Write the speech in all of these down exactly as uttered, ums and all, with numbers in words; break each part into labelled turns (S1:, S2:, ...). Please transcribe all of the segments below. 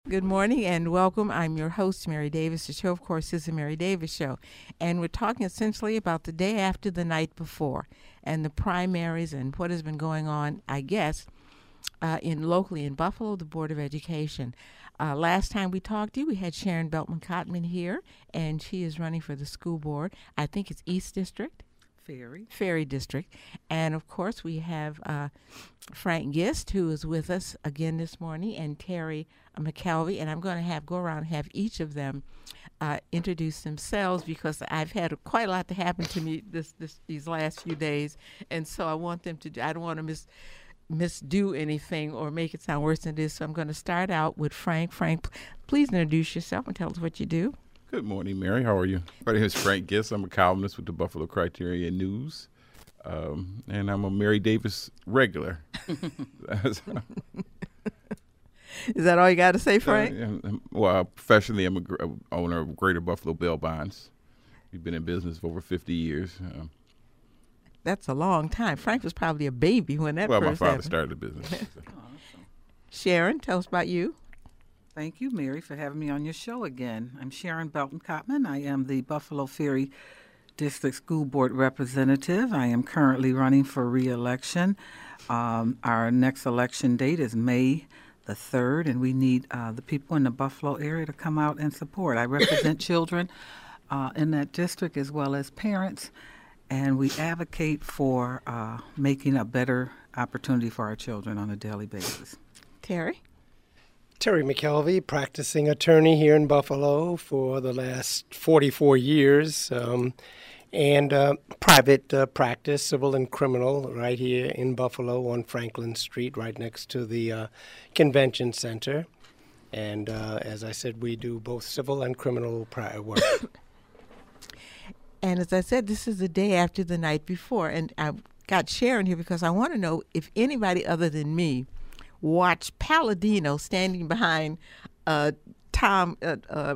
S1: Good morning and welcome. I'm your host, Mary Davis. The show, of course, is the Mary Davis Show. And we're talking essentially about the day after the night before and the primaries and what has been going on, I guess, uh, in locally in Buffalo, the Board of Education. Uh, last time we talked to you, we had Sharon Beltman-Cottman here, and she is running for the school board. I think it's East District.
S2: Ferry.
S1: Ferry District. And, of course, we have uh, Frank Gist, who is with us again this morning, and Terry McKelvey. And I'm going to have go around and have each of them uh, introduce themselves because I've had quite a lot to happen to me this, this these last few days. And so I want them to do, I don't want to miss misdo anything or make it sound worse than it is. So I'm going to start out with Frank. Frank, please introduce yourself and tell us what you do.
S3: Good morning, Mary. How are you? My name is Frank Gist. I'm a columnist with the Buffalo Criterion News, um, and I'm a Mary Davis regular.
S1: Is that all you got to say, Frank?
S3: Uh, well, professionally, I'm a gr- owner of Greater Buffalo Bail Bonds. We've been in business for over fifty years. Uh,
S1: That's a long time. Frank was probably a baby when that
S3: well,
S1: first
S3: my father
S1: happened.
S3: started the business. So.
S1: Sharon, tell us about you.
S2: Thank you, Mary, for having me on your show again. I'm Sharon Belton-Cottman. I am the Buffalo Ferry District School Board representative. I am currently running for re-election. Um, our next election date is May the third, and we need uh, the people in the Buffalo area to come out and support. I represent children uh, in that district as well as parents, and we advocate for uh, making a better opportunity for our children on a daily basis.
S1: Terry?
S4: Terry McKelvey, practicing attorney here in Buffalo for the last forty-four years, um, and uh, private uh, practice, civil and criminal, right here in Buffalo on Franklin Street, right next to the uh, convention center. And uh, as I said, we do both civil and criminal pri- work.
S1: And as I said, this is the day after the night before. And I got Sharon here because I want to know if anybody other than me watched Palladino standing behind uh, Tom uh, uh,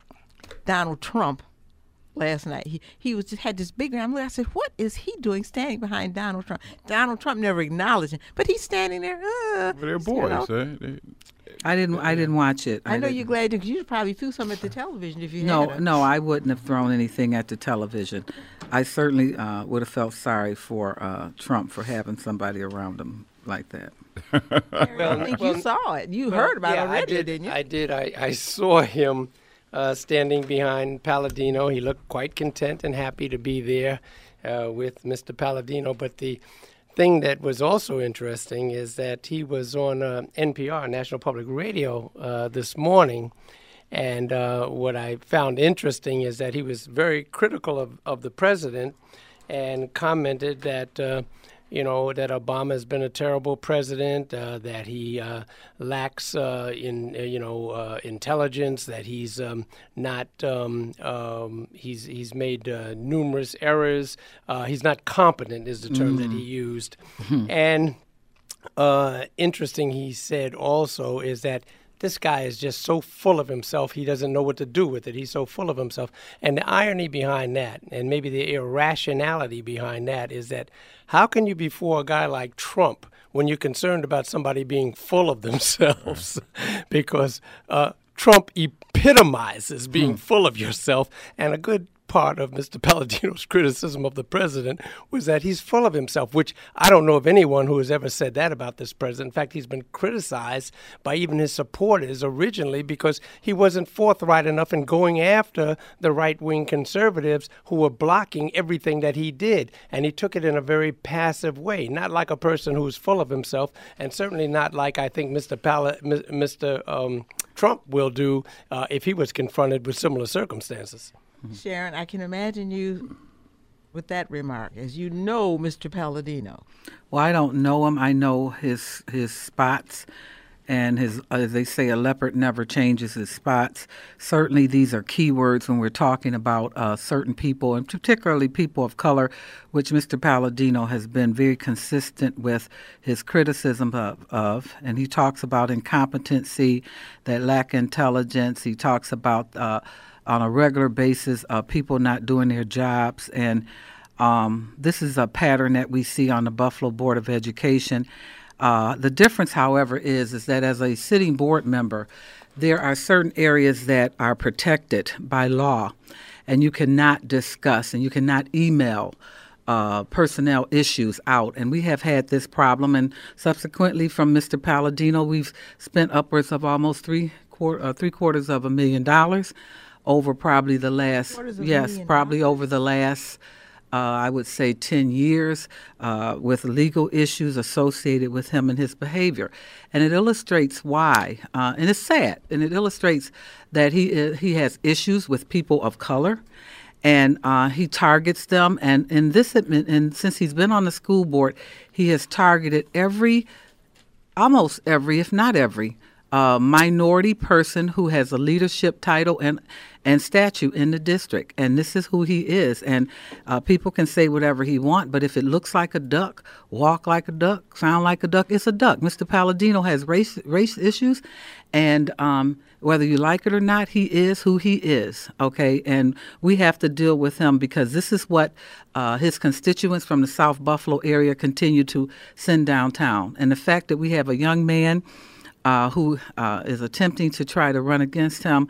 S1: Donald Trump last night. He he was just had this big round look. I said, "What is he doing standing behind Donald Trump?" Donald Trump never acknowledged him, but he's standing there. Uh,
S3: Well, they're boys,
S1: you know.
S3: eh? They,
S2: I didn't. I didn't watch it.
S1: I know
S2: didn't.
S1: you're glad because you probably threw some at the television if you
S2: No,
S1: had.
S2: no, I wouldn't have thrown anything at the television. I certainly uh, would have felt sorry for uh, Trump for having somebody around him like that.
S1: Well, I think
S4: well,
S1: you saw it. You
S4: Well,
S1: heard about
S4: yeah,
S1: it already,
S4: I did,
S1: didn't you?
S4: I did. I, I saw him uh, standing behind Palladino. He looked quite content and happy to be there uh, with Mister Palladino. But the thing that was also interesting is that he was on uh, N P R, National Public Radio, uh, this morning. And uh, what I found interesting is that he was very critical of, of the president and commented that uh, you know, that Obama has been a terrible president, uh, that he uh, lacks uh, in, uh, you know, uh, intelligence, that he's um, not, um, um, he's he's made uh, numerous errors. Uh, he's not competent is the term mm. that he used. And uh, interesting, he said also, is that this guy is just so full of himself, he doesn't know what to do with it. He's so full of himself. And the irony behind that, and maybe the irrationality behind that, is that how can you be for a guy like Trump when you're concerned about somebody being full of themselves? Because uh, Trump epitomizes being full of yourself, and a good part of Mister Palladino's criticism of the president was that he's full of himself, which I don't know of anyone who has ever said that about this president. In fact, he's been criticized by even his supporters originally because he wasn't forthright enough in going after the right-wing conservatives who were blocking everything that he did. And he took it in a very passive way, not like a person who's full of himself, and certainly not like I think Mister Pall- Mister Um, Trump will do uh, if he was confronted with similar circumstances.
S1: Sharon, I can imagine you with that remark, as you know Mister Palladino.
S2: Well, I don't know him. I know his his spots, and his, as they say, a leopard never changes his spots. Certainly, these are key words when we're talking about uh, certain people, and particularly people of color, which Mister Palladino has been very consistent with his criticism of, of. And he talks about incompetency, that lack intelligence. He talks about uh, on a regular basis, uh, people not doing their jobs. And um, this is a pattern that we see on the Buffalo Board of Education. Uh, the difference, however, is, is that as a sitting board member, there are certain areas that are protected by law, and you cannot discuss and you cannot email uh, personnel issues out. And we have had this problem, and subsequently from Mister Palladino, we've spent upwards of almost three quarter, uh, three quarters of a million dollars over probably the last, yes, probably over the last, uh, I would say, ten years uh, with legal issues associated with him and his behavior. And it illustrates why, uh, and it's sad, and it illustrates that he uh, he has issues with people of color, and uh, he targets them. And in this, and since he's been on the school board, he has targeted every, almost every, if not every, uh, minority person who has a leadership title and and statue in the district. And this is who he is. And uh, people can say whatever he want, but if it looks like a duck, walk like a duck, sound like a duck, it's a duck. Mister Palladino has race race issues, and um, whether you like it or not, he is who he is, okay? And we have to deal with him because this is what uh, his constituents from the South Buffalo area continue to send downtown. And the fact that we have a young man uh, who uh, is attempting to try to run against him,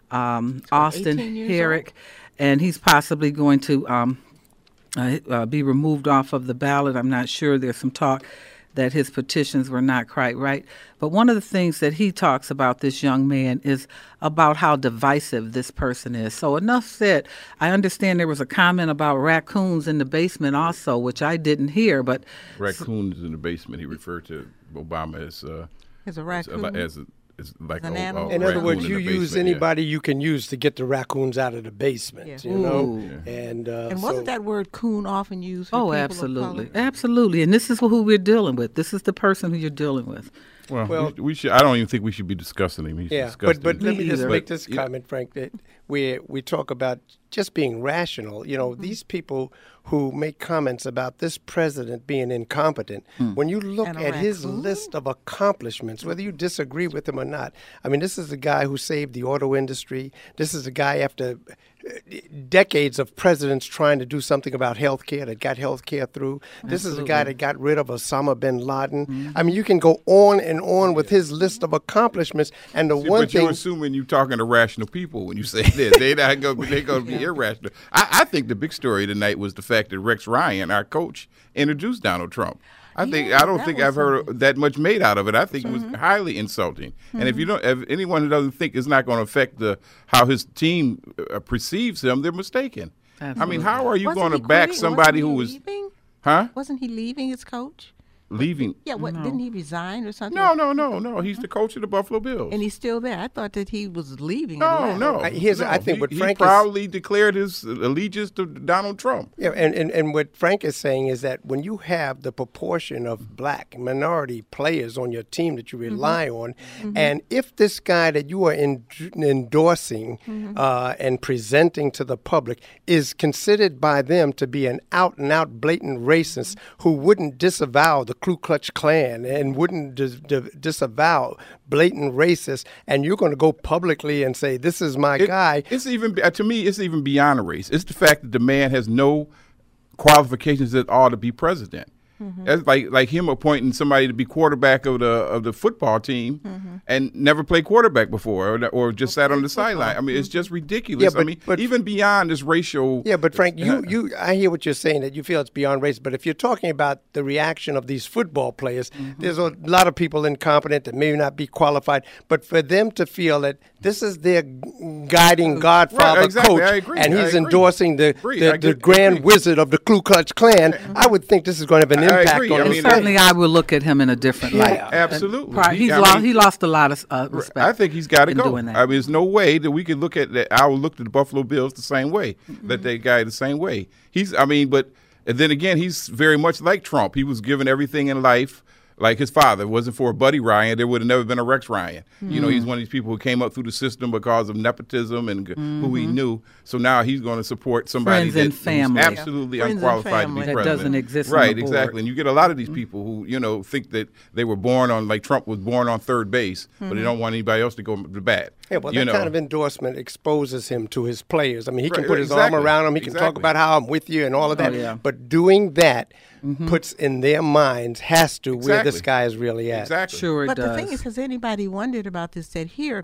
S2: um, Austin Herrick, and he's possibly going to um, uh, uh, be removed off of the ballot. I'm not sure. There's some talk that his petitions were not quite right. But one of the things that he talks about, this young man, is about how divisive this person is. So enough said. I understand there was a comment about raccoons in the basement also, which I didn't hear. But
S3: raccoons in the basement, he referred to Obama as uh,
S1: as a raccoon.
S3: As a, It's like
S1: An
S3: a,
S1: animal.
S3: a
S4: In other words,
S3: raccoon
S4: you
S3: in the
S4: use
S3: basement,
S4: anybody you can use to get the raccoons out of the basement,
S1: Yeah.
S4: you know?
S2: Ooh.
S4: And, uh,
S1: And wasn't
S4: so-
S1: that word coon often used for
S2: oh,
S1: people
S2: absolutely,
S1: of color?
S2: absolutely. And this is who we're dealing with. This is the person who you're dealing with.
S3: Well,
S4: Well-
S3: we, we should. I don't even think we should be discussing him. He's
S4: Yeah,
S3: disgusting.
S4: but but let
S2: Me
S4: me just
S2: either.
S4: make
S3: But,
S4: this
S3: you know-
S4: comment, Frank, that we we talk about just being rational. You know, these people who make comments about this president being incompetent, when you look
S1: And a
S4: at his
S1: raccoon?
S4: list of accomplishments, whether you disagree with him or not, I mean, this is the guy who saved the auto industry. This is the guy after uh, decades of presidents trying to do something about health care that got health care through. This is the guy that got rid of Osama bin Laden. I mean, you can go on and on with his list of accomplishments. And the
S3: See,
S4: one
S3: but
S4: thing.
S3: you're assuming you're talking to rational people when you say this. They're not going to they're going to be irrational. I, I think the big story tonight was the fact that Rex Ryan, our coach, introduced Donald Trump. I think
S1: Yeah,
S3: I don't
S1: that
S3: think
S1: was
S3: I've heard
S1: something.
S3: that much made out of it. I think it was highly insulting. And if you don't, if anyone who doesn't think it's not going to affect the how his team uh, perceives him, they're mistaken. I mean, how are you
S1: Wasn't
S3: going to
S1: he
S3: back
S1: quitting?
S3: somebody
S1: Wasn't
S3: who
S1: he
S3: was,
S1: leaving?
S3: huh,
S1: Wasn't he leaving his coach?
S3: leaving?
S1: Yeah, what didn't he resign or something?
S3: No, no, no, no. He's the coach of the Buffalo Bills.
S1: And he's still there. I thought that he was leaving.
S3: No,
S1: and left.
S3: no.
S4: I- here's-
S3: no.
S4: I think
S3: he,
S4: what
S3: he
S4: Frank is-
S3: proudly declared his allegiance to Donald Trump.
S4: Yeah, and, and, and what Frank is saying is that when you have the proportion of black minority players on your team that you rely on, and if this guy that you are en- endorsing uh, and presenting to the public is considered by them to be an out and out blatant racist who wouldn't disavow the Ku Klux Klan and wouldn't dis- dis- disavow blatant racist, and you're going to go publicly and say, this is my
S3: It-
S4: guy.
S3: It's even to me. It's even beyond a race. It's the fact that the man has no qualifications at all to be president. That's like like him appointing somebody to be quarterback of the of the football team and never played quarterback before, or, or just sat on the sideline. I mean, it's just ridiculous.
S4: Yeah, but-
S3: I mean,
S4: but-
S3: even beyond this racial.
S4: Yeah, but Frank, you, you, I hear what you're saying that you feel it's beyond race. But if you're talking about the reaction of these football players, there's a lot of people incompetent that may not be qualified. But for them to feel that this is their guiding godfather
S3: exactly.
S4: coach,
S3: I agree.
S4: and
S3: I
S4: he's
S3: agree.
S4: endorsing the
S3: Agree.
S4: the,
S3: I
S4: the
S3: get-
S4: grand
S3: agree.
S4: wizard of the Ku Klux Klan, I would think this is going to have an
S3: I
S4: impact
S3: agree.
S4: on
S3: I
S4: his
S3: mean,
S4: life.
S2: Certainly, I will look at him in a different light.
S4: Yeah,
S3: absolutely.
S2: Pri-
S3: He-
S2: He's
S3: I
S2: lost.
S3: mean-
S2: He lost a lot of uh, respect.
S3: I think he's got to
S2: in
S3: go.
S2: doing that.
S3: I mean, there's no way that we could look at that. I would look at the Buffalo Bills the same way. That that guy the same way. He's. I mean, but and then again, he's very much like Trump. He was given everything in life. Like his father. It wasn't for Buddy Ryan, there would have never been a Rex Ryan. You know, he's one of these people who came up through the system because of nepotism and g who he knew. So now he's going to support somebody
S2: Friends and
S3: that, who's
S2: family.
S3: absolutely
S1: Friends and
S3: unqualified to
S1: family.
S3: be
S1: That
S3: president.
S2: doesn't exist on
S3: Right,
S2: the board.
S3: exactly. And you get a lot of these people who, you know, think that they were born on, like Trump was born on third base, but they don't want anybody else to go to bat.
S4: Yeah, well,
S3: you
S4: that
S3: know.
S4: kind of endorsement exposes him to his players. I mean, he can
S3: Right,
S4: put his
S3: exactly,
S4: arm around them. He can talk
S3: exactly.
S4: about how I'm with you and all of that.
S2: Oh, yeah.
S4: But doing that puts in their minds has to where this
S3: Exactly.
S4: guy is really at.
S3: Exactly.
S2: Sure, it
S1: But
S2: does.
S1: the thing is, has anybody wondered about this? That here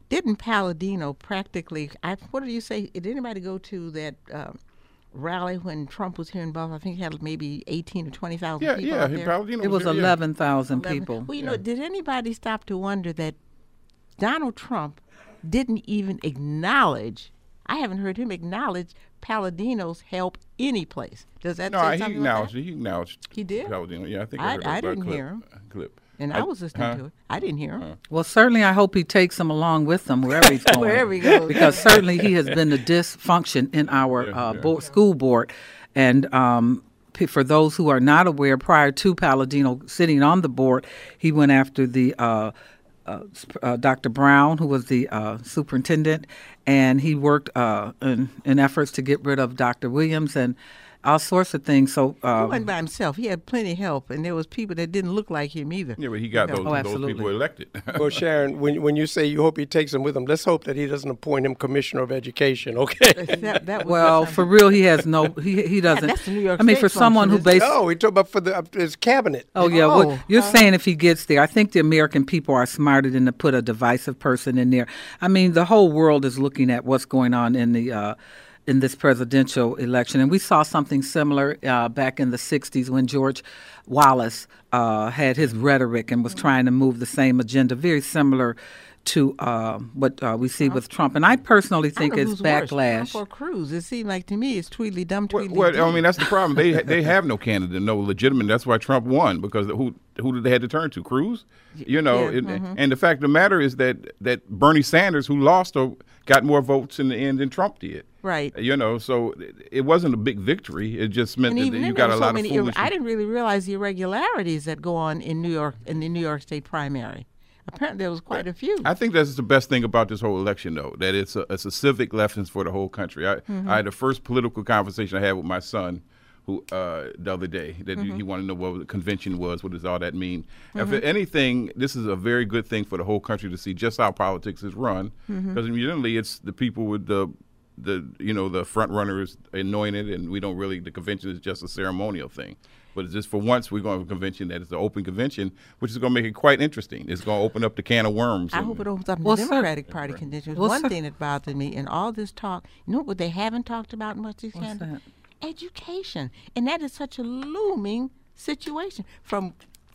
S1: didn't Palladino practically? I, what did you say? Did anybody go to that um, rally when Trump was here in Buffalo? I think he had maybe eighteen or twenty thousand
S3: Yeah,
S1: people
S3: yeah.
S1: out
S3: he-
S1: there.
S3: Palladino
S2: It was
S3: here, yeah.
S2: eleven thousand
S1: eleven.
S2: people.
S1: Well, you know, did anybody stop to wonder that Donald Trump didn't even acknowledge? I haven't heard him acknowledge Palladino's help any place. Does that
S3: No,
S1: say
S3: he
S1: something
S3: acknowledged
S1: like
S3: it. He acknowleded.
S1: He did?
S3: Palladino. Yeah, I think I,
S1: I-
S3: heard
S1: I
S3: that
S1: didn't
S3: clip.
S1: hear him.
S3: uh, Clip.
S1: that? And I, was listening
S3: huh?
S1: to it. I didn't hear him.
S2: Well, certainly I hope he takes them along with them wherever he's going.
S1: Wherever he goes.
S2: Because certainly he has been a dysfunction in our
S3: Yeah,
S2: uh,
S3: yeah.
S2: board, school board. And um, p- for those who are not aware, prior to Palladino sitting on the board, he went after the uh, uh, sp- uh, Doctor Brown, who was the uh, superintendent, and he worked uh, in, in efforts to get rid of Doctor Williams and all sorts of things. So
S1: He
S2: uh,
S1: wasn't by himself. He had plenty of help, and there was people that didn't look like him either.
S3: Yeah, but he got
S1: Yeah.
S3: those,
S2: Oh,
S3: those
S2: absolutely.
S3: people elected.
S4: Well, Sharon, when when you say you hope he takes them with him, let's hope that he doesn't appoint him commissioner of education. Okay.
S1: That, that was
S2: well, for real, he has no. He he doesn't.
S1: that's the New York
S2: I mean,
S1: State
S2: for someone who
S1: function, isn't it?
S2: basically.
S4: No, he talked about for the uh, his cabinet.
S2: Oh yeah,
S1: Oh,
S2: well, you're saying if he gets there, I think the American people are smarter than to put a divisive person in there. I mean, the whole world is looking at what's going on in the uh, in this presidential election, and we saw something similar uh, back in the sixties when George Wallace uh, had his rhetoric and was trying to move the same agenda, very similar to uh, what uh, we see with Trump. And I personally
S1: I
S2: think
S1: don't know
S2: it's
S1: who's worse,
S2: backlash.
S1: Trump or Cruz. It seemed like to me it's Tweedledum,
S3: Well,
S1: Tweedledee.
S3: well, I mean, that's the problem. They they have no candidate, no legitimate. That's why Trump won, because who who did they have to turn to? Cruz, you know.
S1: Yeah,
S3: it-
S1: mhm.
S3: And the fact of the matter is that that Bernie Sanders, who lost, or got more votes in the end than Trump did.
S1: Right.
S3: You know, so it- it wasn't a big victory. It just meant
S1: And
S3: that
S1: even
S3: you
S1: then,
S3: got
S1: there
S3: a
S1: were so
S3: lot of
S1: many.
S3: foolish.
S1: I didn't really realize the irregularities that go on in New York in the New York State primary. Apparently, there was quite a few.
S3: I think that's the best thing about this whole election, though, that it's a, it's a civic lesson for the whole country. I,
S1: Mm-hmm.
S3: I had the first political conversation I had with my son who uh, the other day, that
S1: Mm-hmm.
S3: he wanted to know what the convention was, what does all that mean. If anything, this is a very good thing for the whole country to see just how politics is run,
S1: Mm-hmm.
S3: because generally it's the people with the the you know the front runners anointed, and we don't really, the convention is just a ceremonial thing. But it's just for once we're going to have a convention that is an open convention, which is going to make it quite interesting. It's going to open up the can of worms.
S1: I
S3: and-
S1: hope it opens up in
S2: Well,
S1: the
S2: sir-
S1: Democratic Party convention.
S2: Well,
S1: One
S2: sir-
S1: thing that bothered me in all this talk, you know what they haven't talked about much these
S2: What's
S1: candidates?
S2: that?
S1: Education. And that is such a looming situation from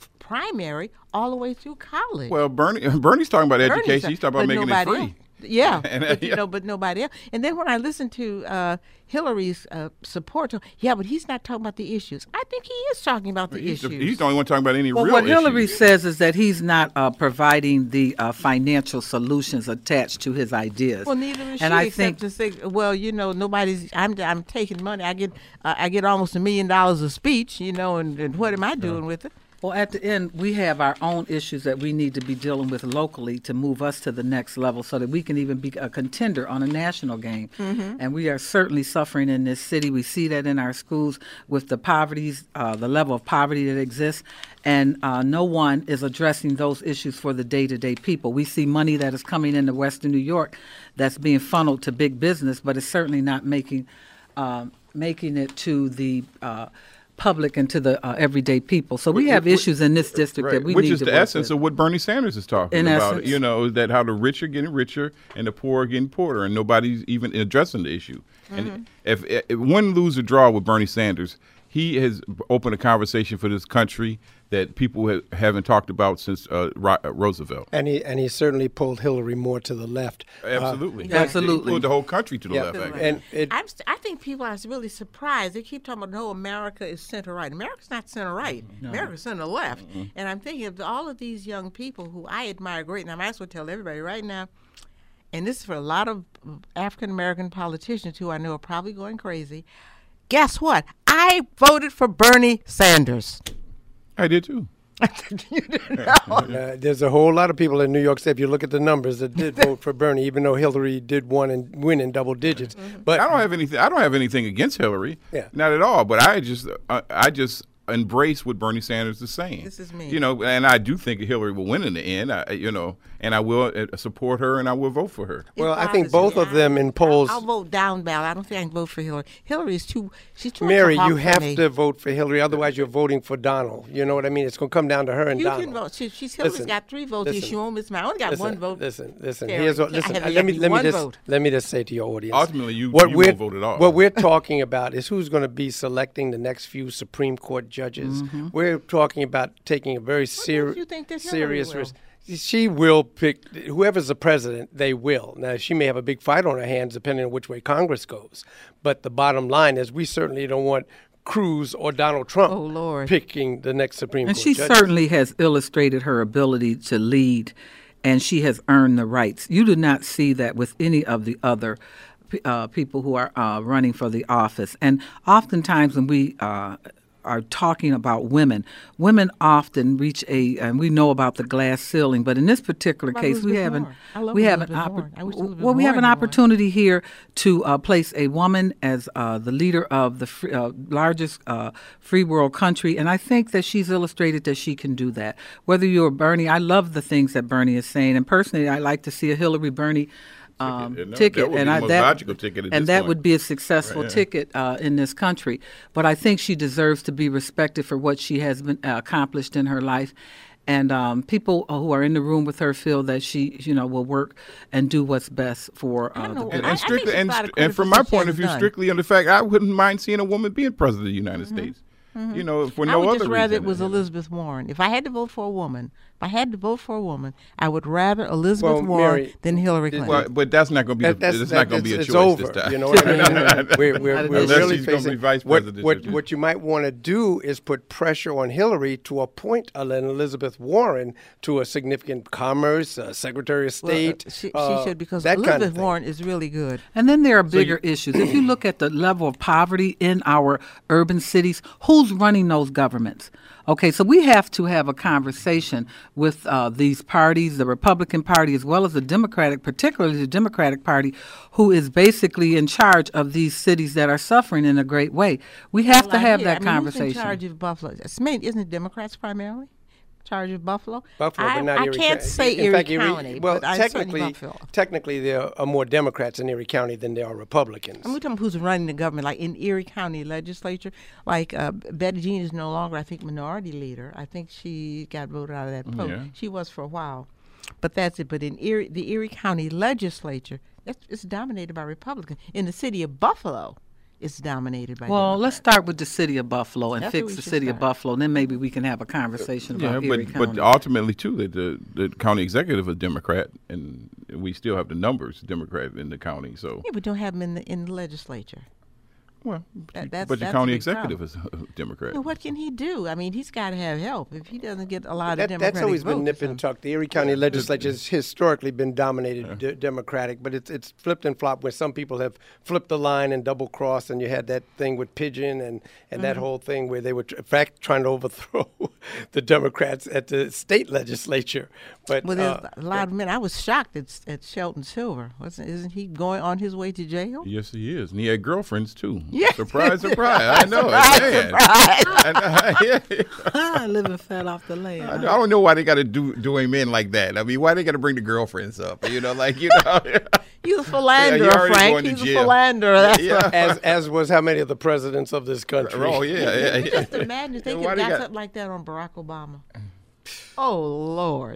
S1: primary all the way through college.
S3: Well, Bernie, Bernie's talking about
S1: Bernie's
S3: education.
S1: a-
S3: He's talking about
S1: but
S3: making it
S1: nobody
S3: free.
S1: else. Yeah,
S3: And, uh,
S1: but, you
S3: yeah.
S1: know, but nobody else. And then when I listened to uh, Hillary's uh, support, yeah, but he's not talking about the issues. I think he is talking about the
S3: He's the,
S1: issues.
S3: he's the only one talking about any
S2: Well,
S3: real
S2: what Hillary
S3: issues.
S2: says is that he's not uh, providing the uh, financial solutions attached to his ideas.
S1: Well, neither is
S2: and
S1: she.
S2: I
S1: except
S2: think
S1: to say, well, you know, nobody's. I'm I'm taking money. I get uh, I get almost a million dollars a speech, you know, and, and what am I doing with it?
S2: Well, at the end, we have our own issues that we need to be dealing with locally to move us to the next level so that we can even be a contender on a national game.
S1: Mm-hmm.
S2: And we are certainly suffering in this city. We see that in our schools with the poverties, uh, the level of poverty that exists. And uh, no one is addressing those issues for the day-to-day people. We see money that is coming into Western New York that's being funneled to big business, but it's certainly not making um, making it to the uh, public and to the uh, everyday people. So we
S3: Wh-
S2: have
S3: wh-
S2: issues in this district
S3: Right,
S2: that we
S3: which
S2: need
S3: is
S2: to
S3: the
S2: work
S3: essence
S2: with.
S3: of what Bernie Sanders is talking
S2: In
S3: about.
S2: essence.
S3: You know, that how the rich are getting richer and the poor are getting poorer, and nobody's even addressing the issue. And if, if win, lose, or draw with Bernie Sanders, he has opened a conversation for this country that people ha- haven't talked about since uh, Ro- uh, Roosevelt.
S4: And he and he certainly pulled Hillary more to the left. Uh,
S3: Absolutely,
S2: Yeah. Absolutely.
S3: He pulled the whole country to the
S4: yeah,
S3: left. Actually.
S4: and it,
S1: I'm st- I think people are really surprised. They keep talking about, no, America is center right. America's not center right. America's center left. And I'm thinking of all of these young people who I admire greatly. And I might as well tell everybody right now, and this is for a lot of African American politicians who I know are probably going crazy. Guess what? I voted for Bernie Sanders.
S3: I did too.
S1: You didn't know.
S4: Uh, there's a whole lot of people in New York State, if you look at the numbers, that did vote for Bernie, even though Hillary did won and win in double digits. But
S3: I don't have anything. I don't have anything against Hillary.
S4: Yeah.
S3: Not at all. But I just, uh, I just embrace what Bernie Sanders is saying.
S1: This is me.
S3: You know, and I do think Hillary will win in the end. I, you know, and I will uh, support her and I will vote for her.
S4: Well,
S1: It
S4: I think
S1: bothers
S4: both
S1: me.
S4: of them in
S1: I'll-
S4: polls.
S1: I'll, vote down ballot. I don't think I can vote for Hillary. Hillary is too. She's too. much
S4: Mary,
S1: a hawk
S4: you
S1: for
S4: have
S1: me.
S4: to vote for Hillary, otherwise you're voting for Donald. You know what I mean? It's going to come down to her and
S1: You
S4: Donald.
S1: can vote. She, she's Hillary's
S4: Listen,
S1: got three votes.
S4: listen,
S1: She won't miss mine. I only got
S4: listen,
S1: one vote.
S4: Listen, listen.
S1: Terry.
S4: Here's what.
S1: I
S4: Listen.
S1: have
S4: uh, let me
S1: yet
S4: let me
S1: one
S4: just
S1: vote.
S4: let me just say to your audience.
S3: Ultimately, you-
S4: what
S3: you
S4: we're,
S3: won't vote at all.
S4: What we're talking about is who's going to be selecting the next few Supreme Court judges. We're talking about taking a very
S1: makes
S4: serious
S1: you think that Hillary
S4: serious
S1: will?
S4: risk. She will pick whoever's the president. They will. Now she may have a big fight on her hands depending on which way Congress goes. But the bottom line is, we certainly don't want Cruz or Donald Trump
S1: Oh, Lord.
S4: picking the next Supreme
S2: And
S4: Court
S2: she
S4: judges.
S2: certainly has illustrated her ability to lead, and she has earned the rights. You do not see that with any of the other uh, people who are uh, running for the office. And oftentimes when we uh, are talking about women, women often reach a, and we know about the glass ceiling, but in this particular
S1: What about
S2: case, we
S1: Elizabeth
S2: haven't.
S1: Warren? I love
S2: we have an
S1: Elizabeth
S2: oppor-
S1: Warren. I wish Elizabeth
S2: well, we have an
S1: Warren had won.
S2: opportunity here to uh, place a woman as uh, the leader of the free, uh, largest uh, free world country, and I think that she's illustrated that she can do that. Whether you're Bernie, I love the things that Bernie is saying, and personally, I like to see a Hillary Bernie um,
S3: Ticket. No,
S2: ticket,
S3: that would be
S2: and
S3: the
S2: I,
S3: most
S2: that
S3: logical ticket at
S2: and
S3: this
S2: that
S3: point.
S2: would be a successful
S3: Right, yeah.
S2: ticket uh, in this country. But I think she deserves to be respected for what she has been uh, accomplished in her life. And um, people who are in the room with her feel that she, you know, will work and do what's best for
S1: I
S2: uh, the
S1: know.
S3: And,
S1: I- I
S3: and
S1: think
S3: strictly,
S1: she's
S3: and,
S1: got a
S3: st- and from my
S1: criticism she
S3: point of
S1: hasn't
S3: view,
S1: done.
S3: strictly on the fact, I wouldn't mind seeing a woman being president of the United States. You know, for
S1: I
S3: no
S1: would
S3: other
S1: just rather
S3: reason.
S1: it was
S3: you know.
S1: Elizabeth Warren. If I had to vote for a woman, if I had to vote for a woman, I would rather Elizabeth
S4: Well,
S1: Warren
S4: Mary,
S1: than Hillary
S4: did-
S1: Clinton.
S3: Well, but that's not going to be.
S4: That-
S3: the,
S4: that's
S3: that's
S4: that-
S3: not going to be a
S4: it's
S3: choice
S4: over.
S3: this time.
S4: You know what I mean? we're we're, we're
S2: Unless
S4: really
S3: she's gonna be
S4: facing
S3: vice
S4: what,
S3: president.
S4: what what you might want to do is put pressure on Hillary to appoint an Elizabeth Warren to a significant commerce, uh, Secretary of
S1: Well, uh,
S4: State.
S1: she, she
S4: uh,
S1: should, because
S4: that kind
S1: Elizabeth
S4: of thing.
S1: Warren is really good.
S2: And then there are bigger issues. If you look at the level of poverty in our urban cities, who's running those governments? Okay, so we have to have a conversation with uh, these parties, the Republican Party as well as the Democratic, particularly the Democratic Party, who is basically in charge of these cities that are suffering in a great way. We have to
S1: Well, I
S2: have
S1: hear-
S2: that
S1: I mean, Who's in
S2: conversation.
S1: charge of Buffalo? It's main- Isn't it Democrats primarily? Charge of Buffalo?
S4: Buffalo,
S1: I,
S4: but not
S1: I
S4: Erie
S1: can't
S4: County.
S1: say
S4: In
S1: Erie
S4: fact,
S1: County,
S4: well,
S1: but I certainly
S4: technically,
S1: Buffalo.
S4: technically, there are more Democrats in Erie County than there are Republicans.
S1: I'm talking about who's running the government, like in Erie County legislature. Like uh, Betty Jean is no longer, I think, minority leader. I think she got voted out of that post.
S3: Yeah.
S1: She was for a while, but that's it. But in Erie, the Erie County legislature, that's, it's dominated by Republicans. In the city of Buffalo, it's dominated by.
S2: Well,
S1: Democrats.
S2: let's start with the city of Buffalo and
S1: That's where
S2: fix
S1: we
S2: the
S1: should
S2: city of
S1: start.
S2: Buffalo. Then maybe we can have a conversation
S3: Yeah,
S2: about Erie
S3: but
S2: County.
S3: but ultimately too, that the the county executive is Democrat, and we still have the numbers Democrat in the county. So
S1: Yeah, but don't have them in the in the legislature.
S3: well,
S1: That- that's-
S3: but the
S1: that's a
S3: county
S1: big
S3: executive
S1: problem.
S3: is a Democrat.
S1: You know, what can he do? I mean, he's got to have help. If he doesn't get a lot
S4: That,
S1: of Democratic
S4: that's always been
S1: votes,
S4: nip
S1: um,
S4: and tuck. The Erie County legislature has historically been dominated de- Democratic, but it's it's flipped and flopped where some people have flipped the line and double crossed, and you had that thing with Pigeon and, and that whole thing where they were, tr- in fact, trying to overthrow the Democrats at the state legislature. But
S1: Well, there's
S4: uh,
S1: a lot of men. I was shocked at, at Shelton Silver. Wasn't isn't he going on his way to jail?
S3: Yes, he is, and he had girlfriends too.
S1: Yes.
S3: Surprise, surprise! I know
S1: Surprise,
S3: it.
S1: surprise.
S3: I, know, yeah.
S2: Ah, living fat off the land.
S3: I don't know why they got to do do him in like that. I mean, why they got to bring the girlfriends up? You know, like you know.
S1: He's a philanderer,
S3: Yeah, you're already
S1: Frank.
S3: going to
S1: He's a
S3: jail.
S1: philanderer. That's
S3: Yeah.
S1: right.
S4: as as was how many of the presidents of this country?
S3: Oh yeah, yeah, yeah.
S1: Just imagine if they
S3: And
S1: could
S3: why
S1: have
S3: they
S1: got
S3: got-
S1: something like that on Barack Obama. Oh, Lord.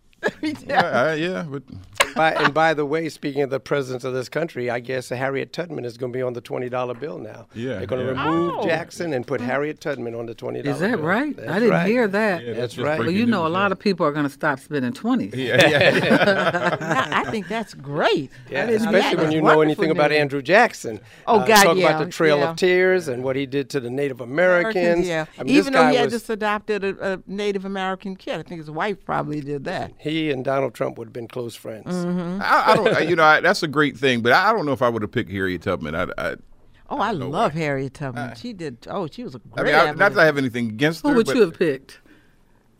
S3: yeah, uh, yeah, but
S4: by, and by the way, speaking of the presidents of this country, I guess Harriet Tubman is going to be on the twenty dollar bill now.
S3: Yeah,
S4: They're going to
S3: yeah.
S4: remove
S1: Oh.
S4: Jackson and put Harriet Tubman on the twenty dollar
S2: Is
S4: bill.
S2: that right?
S4: That's
S2: I didn't
S4: right.
S2: hear that.
S3: Yeah,
S4: That's
S3: just
S4: right.
S2: Well,
S3: breaking
S2: you know, a
S3: news,
S2: lot
S3: yeah.
S2: of people are going to stop spending twenties.
S3: Yeah, yeah.
S1: I, I think that's great.
S4: Yeah,
S1: I didn't-
S4: especially
S1: that
S4: when
S1: is
S4: you know
S1: wonderful
S4: anything about
S1: news.
S4: Andrew Jackson.
S1: Oh,
S4: Uh,
S1: God,
S4: talk
S1: yeah,
S4: about the Trail
S1: yeah.
S4: of Tears and what he did to the Native Americans.
S1: Yeah.
S4: I mean, this
S1: Even though
S4: guy
S1: he had
S4: was,
S1: just adopted a, a Native American kid. I think his wife probably did that.
S4: he and Donald Trump would have been close friends.
S1: Mm-hmm.
S3: I, I don't. I- You know, I, that's a great thing, but I don't know if I would have picked Harriet Tubman. I, I,
S1: Oh, I
S3: know
S1: love Harriet Tubman. she did. Oh, she was a
S3: I
S1: great.
S3: mean, I, not that I
S1: advocate.
S3: have anything against
S2: Who
S3: her.
S2: would
S3: but
S2: you have picked?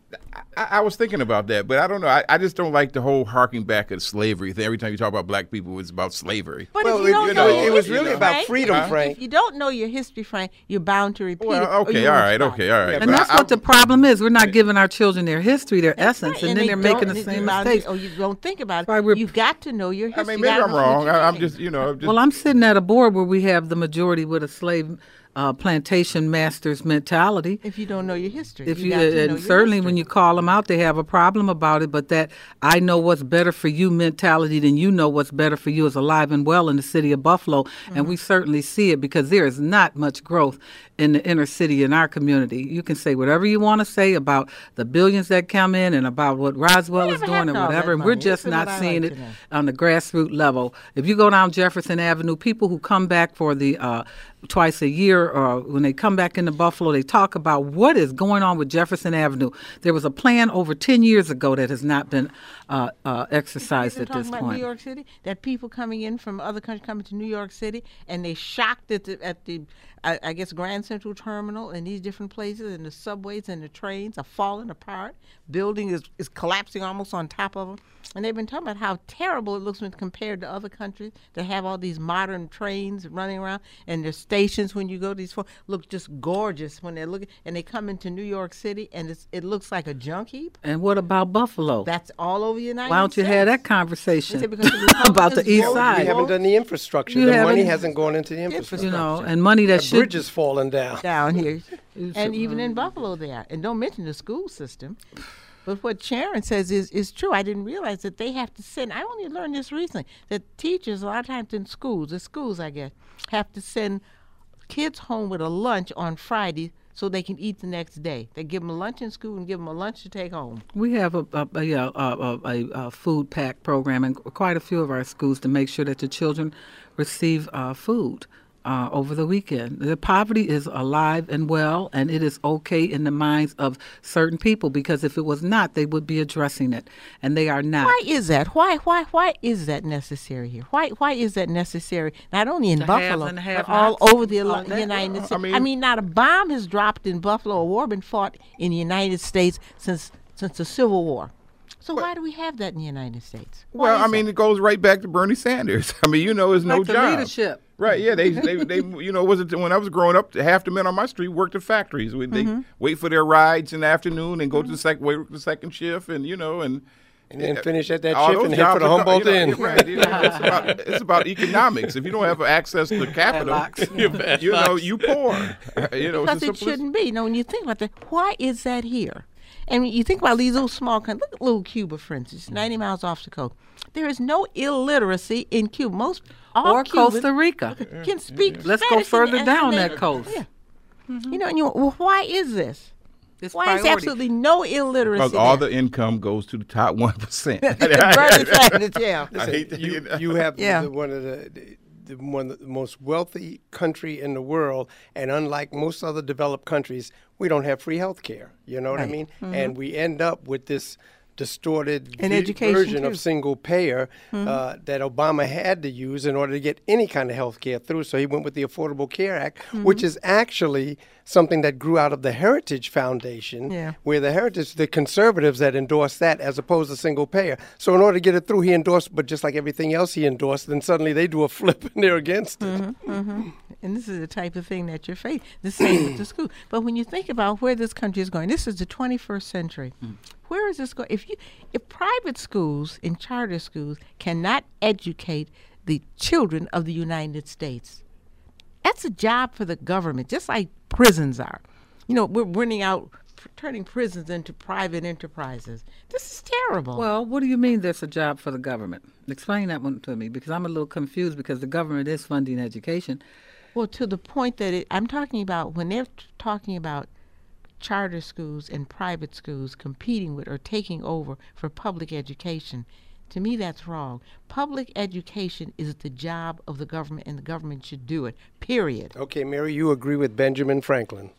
S3: I, I was thinking about that, but I don't know. I, I just don't like the whole harking back of slavery thing. Every time you talk about black people, it's about slavery.
S1: But
S4: Well,
S1: if you
S4: it-
S1: don't
S3: you
S1: know,
S3: know,
S1: your
S3: it was
S1: history,
S4: really about
S1: Frank,
S4: freedom,
S1: if-
S4: Frank.
S1: If you don't know your history, Frank, you're bound to repeat it.
S3: Well,
S1: or
S3: okay,
S1: you
S3: all
S1: won't
S3: right,
S1: stop.
S3: okay, all right.
S4: Yeah,
S3: but
S2: And that's
S3: I,
S2: what
S3: I,
S2: the problem is. We're not giving our children their history, their essence,
S1: Right,
S2: and, then
S1: they
S2: they're making
S1: don't-
S2: the
S1: they're
S2: same
S1: bound to-
S2: mistakes.
S1: Or you don't think about
S2: Why
S1: it.
S2: we're-
S1: You've got to know your
S3: I
S1: history.
S3: mean,
S1: You
S3: maybe
S1: gotta
S3: I'm
S1: know what
S3: wrong.
S1: you're
S3: I, I'm
S1: doing.
S3: just, you know, just,
S2: Well, I'm sitting at a board where we have the majority with a slave uh, plantation master's mentality.
S1: If you don't know your history,
S2: If
S1: you,
S2: you,
S1: got to know
S2: and
S1: your
S2: certainly
S1: history.
S2: when you call them out, they have a problem about it. But that I know what's better for you mentality than you know what's better for you is alive and well in the city of Buffalo,
S1: Mm-hmm.
S2: and we certainly see it because there is not much growth in the inner city in our community. You can say whatever you want to say about the billions that come in and about what Roswell
S1: We
S2: is
S1: never
S2: doing
S1: had
S2: and
S1: all that
S2: whatever, and we're
S1: money.
S2: just
S1: This is
S2: not
S1: what I
S2: seeing
S1: like
S2: it
S1: to know.
S2: on the grassroots level. If you go down Jefferson Avenue, people who come back for the uh, twice a year or when they come back into Buffalo, they talk about what is going on with Jefferson Avenue. There was a plan over ten years ago that has not been uh, uh, exercised
S1: Been
S2: at
S1: talking
S2: this
S1: about
S2: point.
S1: New York City, that people coming in from other countries coming to New York City, and they shocked at the at the I, I guess Grand Central Terminal and these different places, and the subways and the trains are falling apart. Building is, is collapsing almost on top of them, and they've been talking about how terrible it looks when compared to other countries that have all these modern trains running around, and their stations when you go to these fo- look just gorgeous when they're looking, and they come into New York City and it's, it looks like a junk heap.
S2: And what about Buffalo?
S1: That's all over the United
S2: Why don't you
S1: States.
S2: have that
S1: They
S2: conversation
S1: said because the
S2: about the
S1: Republicans
S2: east
S1: vote-
S2: side?
S4: We haven't done the infrastructure.
S2: You
S4: the money
S2: haven't-
S4: hasn't gone into the infrastructure.
S2: You know, and money that
S4: The
S2: should
S4: bridge is falling down.
S1: down here, and even in Buffalo there. And don't mention the school system. But what Sharon says is, is true. I didn't realize that they have to send, I only learned this recently, that teachers a lot of times in schools, the schools I guess, have to send kids home with a lunch on Friday so they can eat the next day. They give them a lunch in school and give them a lunch to take home.
S2: We have a a, a, a, a, a, a food pack program in quite a few of our schools to make sure that the children receive uh, food uh, over the weekend. The poverty is alive and well, and it is okay in the minds of certain people because if it was not, they would be addressing it, and they are not.
S1: Why is that? Why why why is that necessary here? Why why is that necessary? Not only in
S2: The haves
S1: Buffalo,
S2: and the
S1: but all
S2: have-nots,
S1: over the
S2: all
S1: Al-
S2: that.
S1: United
S3: Well, I
S1: States. I
S3: mean-
S1: mean, not a bomb has dropped in Buffalo. A war been fought in the United States since since the Civil War. So why do we have that in the United States? Why
S3: well,
S1: is
S3: I mean,
S1: that?
S3: it goes right back to Bernie Sanders. I mean, you know, it's no
S2: Like the
S3: job.
S2: leadership.
S3: Right? Yeah, they, they, they, you know, was it when I was growing up? Half the men on my street worked at factories. We, They
S1: Mm-hmm.
S3: wait for their rides in the afternoon and go to the second, wait for the second shift, and you know, and
S4: And then finish at that
S3: all
S4: shift
S3: those
S4: and head for
S3: jobs
S4: the
S3: are go-
S4: Humboldt
S3: you know,
S4: Inn.
S3: you're Right? You know, it's, about, it's about economics. If you don't have access to capital,
S2: Padlocks.
S3: you know, you poor. You know,
S1: Because
S3: it's
S1: it
S3: as simple as-
S1: shouldn't be. You know, when you think about that, why is that here? And when you think about these little small countries, look at little Cuba, for instance, ninety miles off the coast. There is no illiteracy in Cuba. Most all
S2: Or
S1: Cubans
S2: Costa Rica.
S1: can speak.
S2: Let's go
S1: Spanish
S2: further
S1: and-
S2: down
S1: and
S2: that
S1: they-
S2: coast.
S1: Yeah. You know, and you well, why is this?
S2: It's
S1: Why is
S2: priority.
S1: absolutely no illiteracy?
S3: Because all
S1: there?
S3: the income goes to the top one percent.
S1: Bernie Sanders, yeah.
S3: I hate that.
S4: you, you have
S1: Yeah.
S4: the, one of the, the the one of the most wealthy country in the world, and unlike most other developed countries, we don't have free health care. You know what I
S1: Right.
S4: mean? And we end up with this distorted
S1: And
S4: vi-
S1: education,
S4: version
S1: too.
S4: of single payer uh, that Obama had to use in order to get any kind of health care through. So he went with the Affordable Care Act, which is actually something that grew out of the Heritage Foundation,
S1: Yeah.
S4: where the Heritage, the conservatives that endorsed that as opposed to single payer. So in order to get it through, he endorsed, but just like everything else he endorsed, then suddenly they do a flip and they're against it.
S1: And this is the type of thing that you're facing. The same with the school. But when you think about where this country is going, this is the twenty-first century. Where is this going? If you, if private schools and charter schools cannot educate the children of the United States, that's a job for the government, just like prisons are. You know, we're running out, turning prisons into private enterprises. This is terrible.
S2: Well, what do you mean there's a job for the government? Explain that one to me because I'm a little confused because the government is funding education.
S1: Well, to the point that it, I'm talking about when they're t- talking about charter schools and private schools competing with or taking over for public education, to me that's wrong. Public education is the job of the government, and the government should do it, period.
S4: Okay, Mary, you agree with Benjamin Franklin.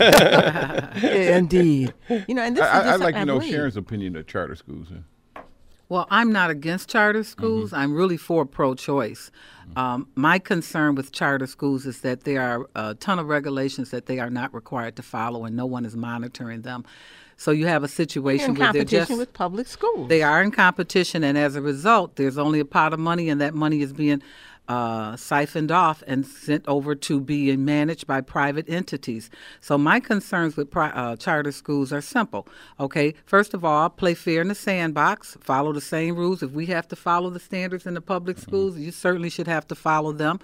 S1: Indeed. You know, and this
S3: I,
S1: is
S3: I,
S1: just
S3: I'd like
S1: something
S3: to know
S1: believe.
S3: Sharon's opinion of charter schools. huh?
S2: Well, I'm not against charter schools. I'm really for pro-choice. Um, my concern with charter schools is that there are a ton of regulations that they are not required to follow, and no one is monitoring them. So you have a
S1: They're
S2: situation
S1: in
S2: where they're
S1: competition
S2: just
S1: with public schools.
S2: they are in competition, and as a result, there's only a pot of money, and that money is being uh, siphoned off and sent over to being managed by private entities. So my concerns with pri- uh, charter schools are simple. Okay, first of all, play fair in the sandbox, follow the same rules. If we have to follow the standards in the public schools, you certainly should have to follow them.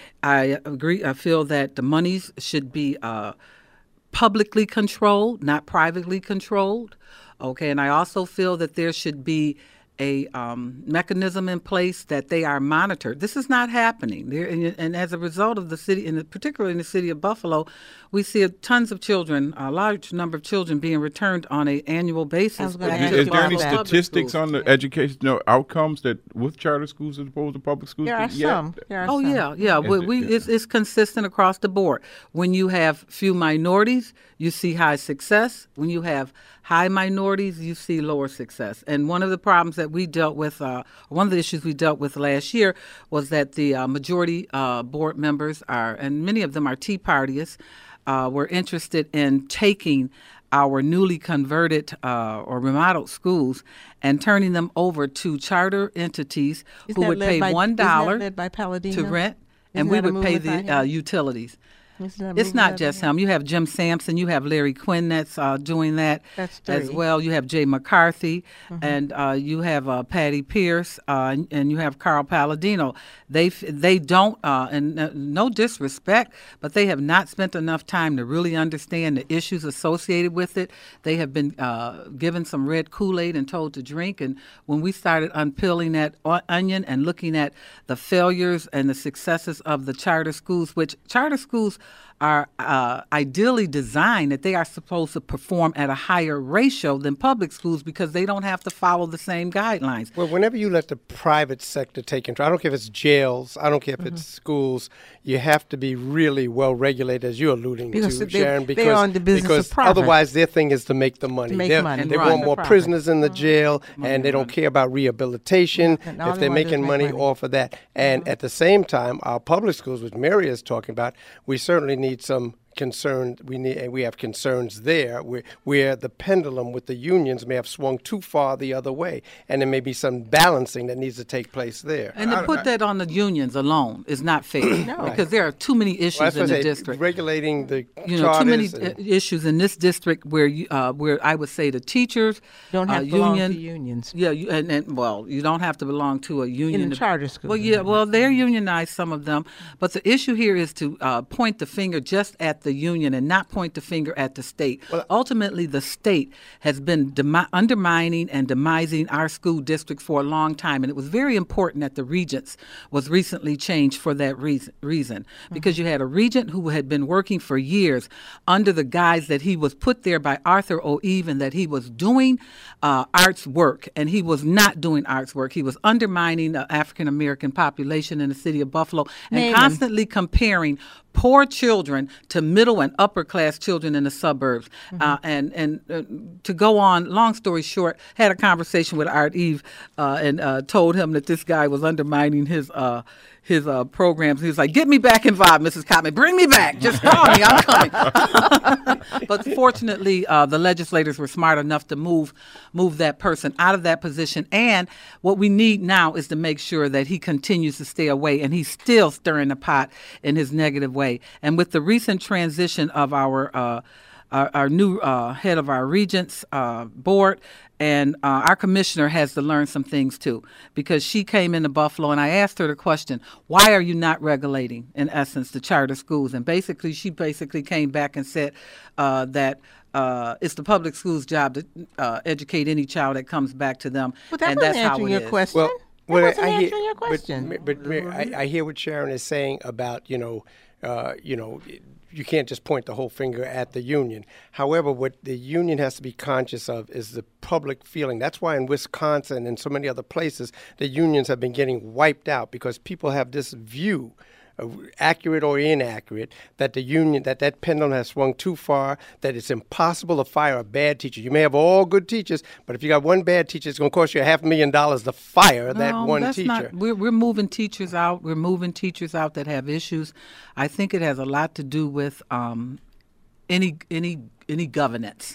S2: I agree. I feel that the monies should be uh, publicly controlled, not privately controlled. Okay, and I also feel that there should be a um, mechanism in place that they are monitored. This is not happening. There, and, and as a result of the city, in the, particularly in the city of Buffalo, we see tons of children, a large number of children being returned on an annual basis.
S1: I was gonna
S3: Is,
S1: ask
S3: is
S1: you
S3: there
S1: about
S3: any
S1: that.
S3: statistics on the educational outcomes that with charter schools as opposed to public schools?
S1: There are
S3: Yeah.
S1: some. There are
S2: Oh
S1: some.
S2: yeah, yeah. We,
S3: it-
S2: we
S3: yeah.
S2: it's, it's consistent across the board. When you have few minorities, you see high success. When you have high minorities, you see lower success. And one of the problems that we dealt with, uh, one of the issues we dealt with last year, was that the uh, majority uh, board members are, and many of them are Tea Partyists, uh, were interested in taking our newly converted uh, or remodeled schools and turning them over to charter entities
S1: Isn't
S2: who
S1: that
S2: would
S1: led
S2: pay
S1: by-
S2: one
S1: isn't that
S2: dollar
S1: led by Palladino?
S2: to rent,
S1: Isn't
S2: and we
S1: that a
S2: would pay
S1: movement by
S2: the uh,
S1: him?
S2: utilities.
S1: Isn't that a
S2: It's
S1: movement
S2: not
S1: by
S2: just
S1: him?
S2: him. You have Jim Sampson. You have Larry Quinn that's uh, doing that
S1: That's
S2: as
S1: three.
S2: well. You have Jay McCarthy, and uh, you have uh, Patty Pierce, uh, and, and you have Carl Palladino. They f- they don't, uh, and uh, no disrespect, but they have not spent enough time to really understand the issues associated with it. They have been uh, given some red Kool-Aid and told to drink. And when we started unpeeling that o- onion and looking at the failures and the successes of the charter schools, which charter schools are uh, ideally designed that they are supposed to perform at a higher ratio than public schools because they don't have to follow the same guidelines.
S4: Well, whenever you let the private sector take control, I don't care if it's jails, I don't care if it's schools, you have to be really well regulated, as you're alluding
S1: Because
S4: to,
S1: they-
S4: Sharon,
S1: they
S4: because,
S1: are in the business of
S4: because
S1: profit.
S4: otherwise their thing is to make the money.
S1: To make
S4: They're-
S1: money.
S2: And
S4: They
S2: run
S4: want
S2: the
S4: more
S1: profit.
S4: prisoners in the jail, and they don't
S2: run.
S4: care about rehabilitation
S1: And all
S4: if
S1: they
S4: they're
S1: want to do is
S4: making
S1: make
S4: money
S1: money.
S4: off of that. And at the same time, our public schools, which Mary is talking about, we certainly need some concern. We need, and we have concerns there where, where the pendulum with the unions may have swung too far the other way, and there may be some balancing that needs to take place there.
S2: And to put that on the unions alone is not fair because there are too many issues
S4: Well, that's
S2: in
S4: what
S2: the
S4: I say,
S2: district.
S4: regulating the
S2: You know, too many
S4: charters and-
S2: uh, issues in this district where you, uh, where I would say the teachers
S1: Don't have
S2: uh,
S1: to belong
S2: union,
S1: to unions.
S2: Yeah, you, and, and well, you don't have to belong to a union.
S1: In the charter schools.
S2: Well, yeah, well, they're unionized, some of them, but the issue here is to uh, point the finger just at the union and not point the finger at the state. Ultimately, the state has been demi- undermining and demising our school districts for a long time, and it was very important that the regents was recently changed for that reason. reason because you had a regent who had been working for years under the guise that he was put there by Arthur O'Eve and that he was doing uh, arts work, and he was not doing arts work. He was undermining the African American population in the city of Buffalo and
S1: Name 'em.
S2: constantly comparing poor children to middle and upper class children in the suburbs.
S1: Mm-hmm.
S2: Uh, and and uh, to go on, long story short, had a conversation with Art Eve uh, and uh, told him that this guy was undermining his uh, his uh, programs. He was like, "Get me back involved, Missus Cotman. Bring me back. Just call me. I'm coming." But fortunately, uh, the legislators were smart enough to move move that person out of that position. And what we need now is to make sure that he continues to stay away, and he's still stirring the pot in his negative way. And with the recent transition of our uh, our, our new uh, head of our Regents uh, board, and uh, our commissioner has to learn some things too, because she came into Buffalo and I asked her the question, why are you not regulating, in essence, the charter schools? And basically, she basically came back and said uh, that uh, it's the public school's job to uh, educate any child that comes back to them.
S1: But that
S2: and
S1: wasn't
S2: that's how
S1: answering
S2: it
S1: your
S2: is.
S1: question.
S4: Well,
S1: that
S4: well,
S1: wasn't
S4: I hear,
S1: answering your question.
S4: But, but, but I, I hear what Sharon is saying about, you know, uh, you know, you can't just point the whole finger at the union. However, what the union has to be conscious of is the public feeling. That's why in Wisconsin and so many other places, the unions have been getting wiped out because people have this view, uh, accurate or inaccurate, that the union, that that pendulum has swung too far, that it's impossible to fire a bad teacher. You may have all good teachers, but if you got one bad teacher, it's going to cost you a half a million dollars to fire that
S2: No,
S4: one
S2: that's
S4: teacher.
S2: Not, we're, we're moving teachers out. We're moving teachers out that have issues. I think it has a lot to do with um, any any any governance.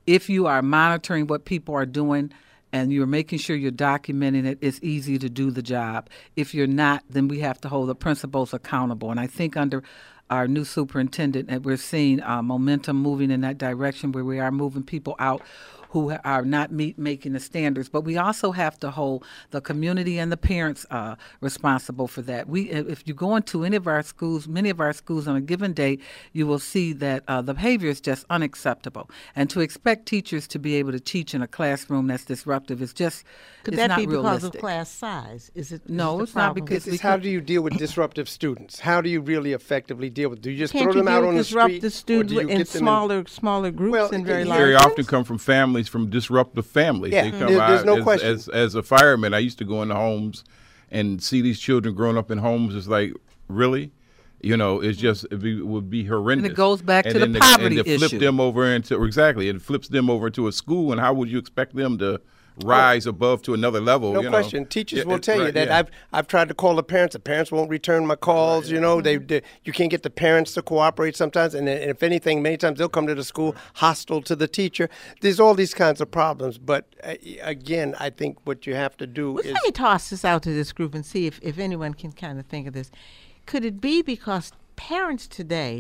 S2: if you are monitoring what people are doing and you're making sure you're documenting it, it's easy to do the job. If you're not, then we have to hold the principals accountable. And I think under our new superintendent, that we're seeing uh, momentum moving in that direction where we are moving people out who are not meet making the standards, but we also have to hold the community and the parents uh, responsible for that. We, if you go into any of our schools, many of our schools on a given day, you will see that uh, the behavior is just unacceptable. And to expect teachers to be able to teach in a classroom that's disruptive is just
S5: Could
S2: it's
S5: that
S2: not
S5: be because
S2: realistic.
S5: of class size? Is it?
S2: No,
S5: is the
S2: it's not
S5: problem?
S2: because-
S4: It's how do you deal with disruptive students? How do you really effectively deal with? Do you just
S1: Can't
S4: throw
S1: you
S4: them out
S1: deal
S4: on
S1: with
S4: the street,
S1: disruptive
S4: or
S1: students
S4: do you
S1: in
S4: get them
S1: smaller, smaller groups
S4: Well,
S1: and very
S4: it-
S1: large?
S3: Very
S4: Large
S3: often come from families from disruptive families.
S4: Yeah,
S3: They come
S4: there- there's
S3: out
S4: no
S3: as,
S4: question.
S3: As, as a fireman, I used to go into homes and see these children growing up in homes. It's like, really? You know, it's just, it, be, it would be horrendous.
S2: goes back
S3: And
S2: to the
S3: then
S2: poverty
S3: and they flip
S2: issue.
S3: them over into, exactly, it flips them over into a school, and how would you expect them to rise above to another level?
S4: No
S3: you know?
S4: question. Teachers
S3: Yeah,
S4: will
S3: it-
S4: tell you
S3: right,
S4: that.
S3: yeah.
S4: I've I've tried to call the parents. The parents won't return my calls. You know, they, they you can't get the parents to cooperate sometimes. And, then- and if anything, many times they'll come to the school hostile to the teacher. There's all these kinds of problems. But uh, again, I think what you have to do
S1: Well,
S4: is
S1: let me toss this out to this group and see if, if anyone can kind of think of this. Could it be because parents today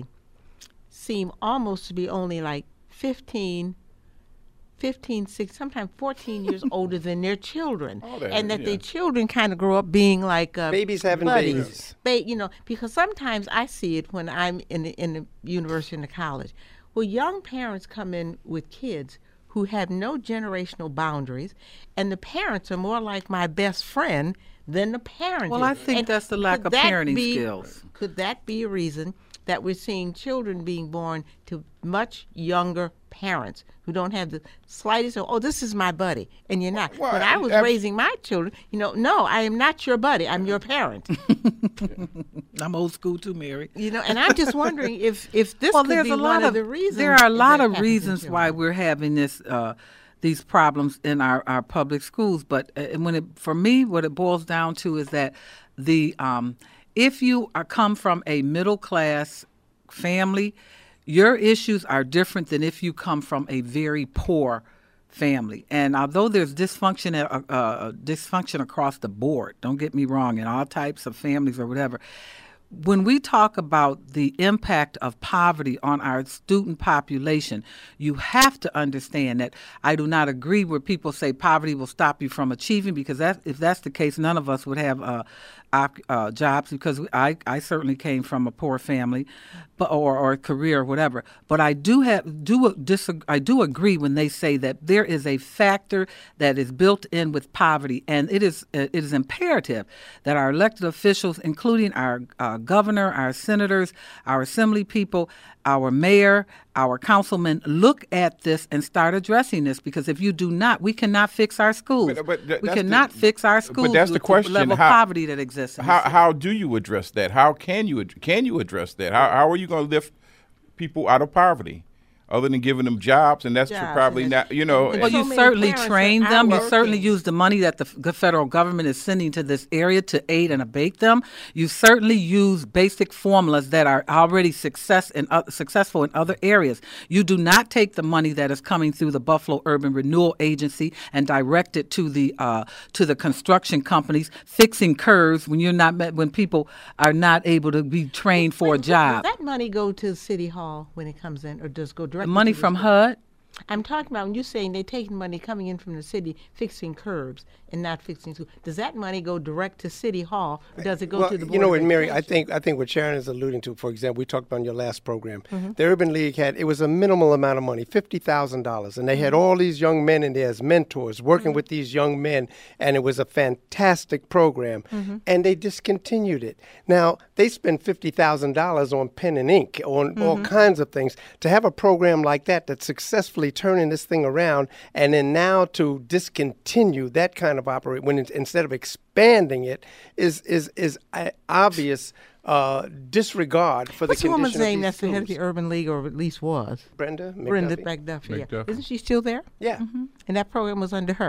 S1: seem almost to be only like fifteen, fifteen, six, sometimes fourteen years older than their children,
S3: Oh, that-
S1: and that
S3: yeah.
S1: their children kind of grow up being like uh,
S4: Babies having
S1: buddies.
S4: babies.
S1: Ba- you know, because sometimes I see it when I'm in the, in the university and the college. Well, young parents come in with kids who have no generational boundaries, and the parents are more like my best friend than the parent.
S2: Well,
S1: is.
S2: I think
S1: And
S2: that's the lack
S1: could
S2: of
S1: that
S2: parenting
S1: be-
S2: skills.
S1: Could that be a reason that we're seeing children being born to much younger parents who don't have the slightest, oh, this is my buddy, and you're not.
S3: Well,
S1: when I was
S3: abs-
S1: raising my children, you know, no, I am not your buddy. I'm your parent.
S2: I'm old school too, Mary.
S1: You know, and I'm just wondering if if this
S2: well,
S1: could
S2: there's
S1: be
S2: a lot
S1: one
S2: of,
S1: of the reasons.
S2: there are a lot
S1: that
S2: of
S1: happens in
S2: reasons why
S1: children.
S2: we're having this uh, these problems in our, our public schools. But uh, when it, for me, what it boils down to is that the um, if you are come from a middle class family, your issues are different than if you come from a very poor family. And although there's dysfunction, uh, uh, dysfunction across the board, don't get me wrong, in all types of families or whatever, when we talk about the impact of poverty on our student population, you have to understand that I do not agree where people say poverty will stop you from achieving, because that, if that's the case, none of us would have uh, op, uh, jobs, because I, I certainly came from a poor family, but or, or a career or whatever. But I do have do disag- I do agree when they say that there is a factor that is built in with poverty, and it is it is imperative that our elected officials, including our uh, governor, our senators, our assembly people, our mayor, our councilmen, look at this and start addressing this. Because if you do not, we cannot fix our schools.
S3: But- but th-
S2: we
S3: that's the-
S2: cannot fix our
S3: but
S2: schools
S3: that's the
S2: with
S3: question,
S2: level of
S3: how-
S2: poverty that exists. in
S3: How
S2: this
S3: how do you address that? How can you ad- can you address that? How how are you going to lift people out of poverty, other than giving them jobs? And that's
S1: Jobs,
S3: probably
S1: and
S3: not, you know.
S1: and
S2: Well,
S1: so
S2: you
S1: many
S2: certainly
S1: parents
S2: train
S1: are
S2: them. You
S1: working.
S2: certainly use the money that the f- the federal government is sending to this area to aid and abate them. You certainly use basic formulas that are already success in, uh, successful in other areas. You do not take the money that is coming through the Buffalo Urban Renewal Agency and direct it to the uh, to the construction companies fixing curves when you're not met, when people are not able to be trained for a
S1: Wait,
S2: job.
S1: Does that money go to City Hall when it comes in, or does it go directly?
S2: Money
S1: to the
S2: from
S1: school?
S2: H U D.
S1: I'm talking about when you're saying they're taking money coming in from the city, fixing curbs and not fixing schools. Does that money go direct to City Hall, or does it go
S4: well,
S1: to the Board
S4: you know
S1: of
S4: what, Mary? I
S1: Education?
S4: think I think what Sharon is alluding to. For example, we talked about in your last program.
S1: Mm-hmm.
S4: The Urban League had it was a minimal amount of money, fifty thousand dollars, and they
S1: Mm-hmm.
S4: had all these young men in there as mentors, working with these young men, and it was a fantastic program.
S1: Mm-hmm.
S4: And they discontinued it. Now they spend fifty thousand dollars on pen and ink, on all
S1: Mm-hmm.
S4: kinds of things. To have a program like that that's successfully turning this thing around, and then now to discontinue that kind of operate when it, instead of expanding it is is is uh, obvious uh, disregard for
S1: What's
S4: the
S1: the woman's
S4: condition
S1: name
S4: of
S1: that's
S4: these
S1: the head of the
S4: schools.
S1: Urban League, or at least was?
S4: Brenda
S1: Brenda
S4: McDuffie?
S1: McDuffie. Yeah.
S3: McDuffie.
S1: Isn't she still there?
S4: Yeah.
S1: And that program was under her.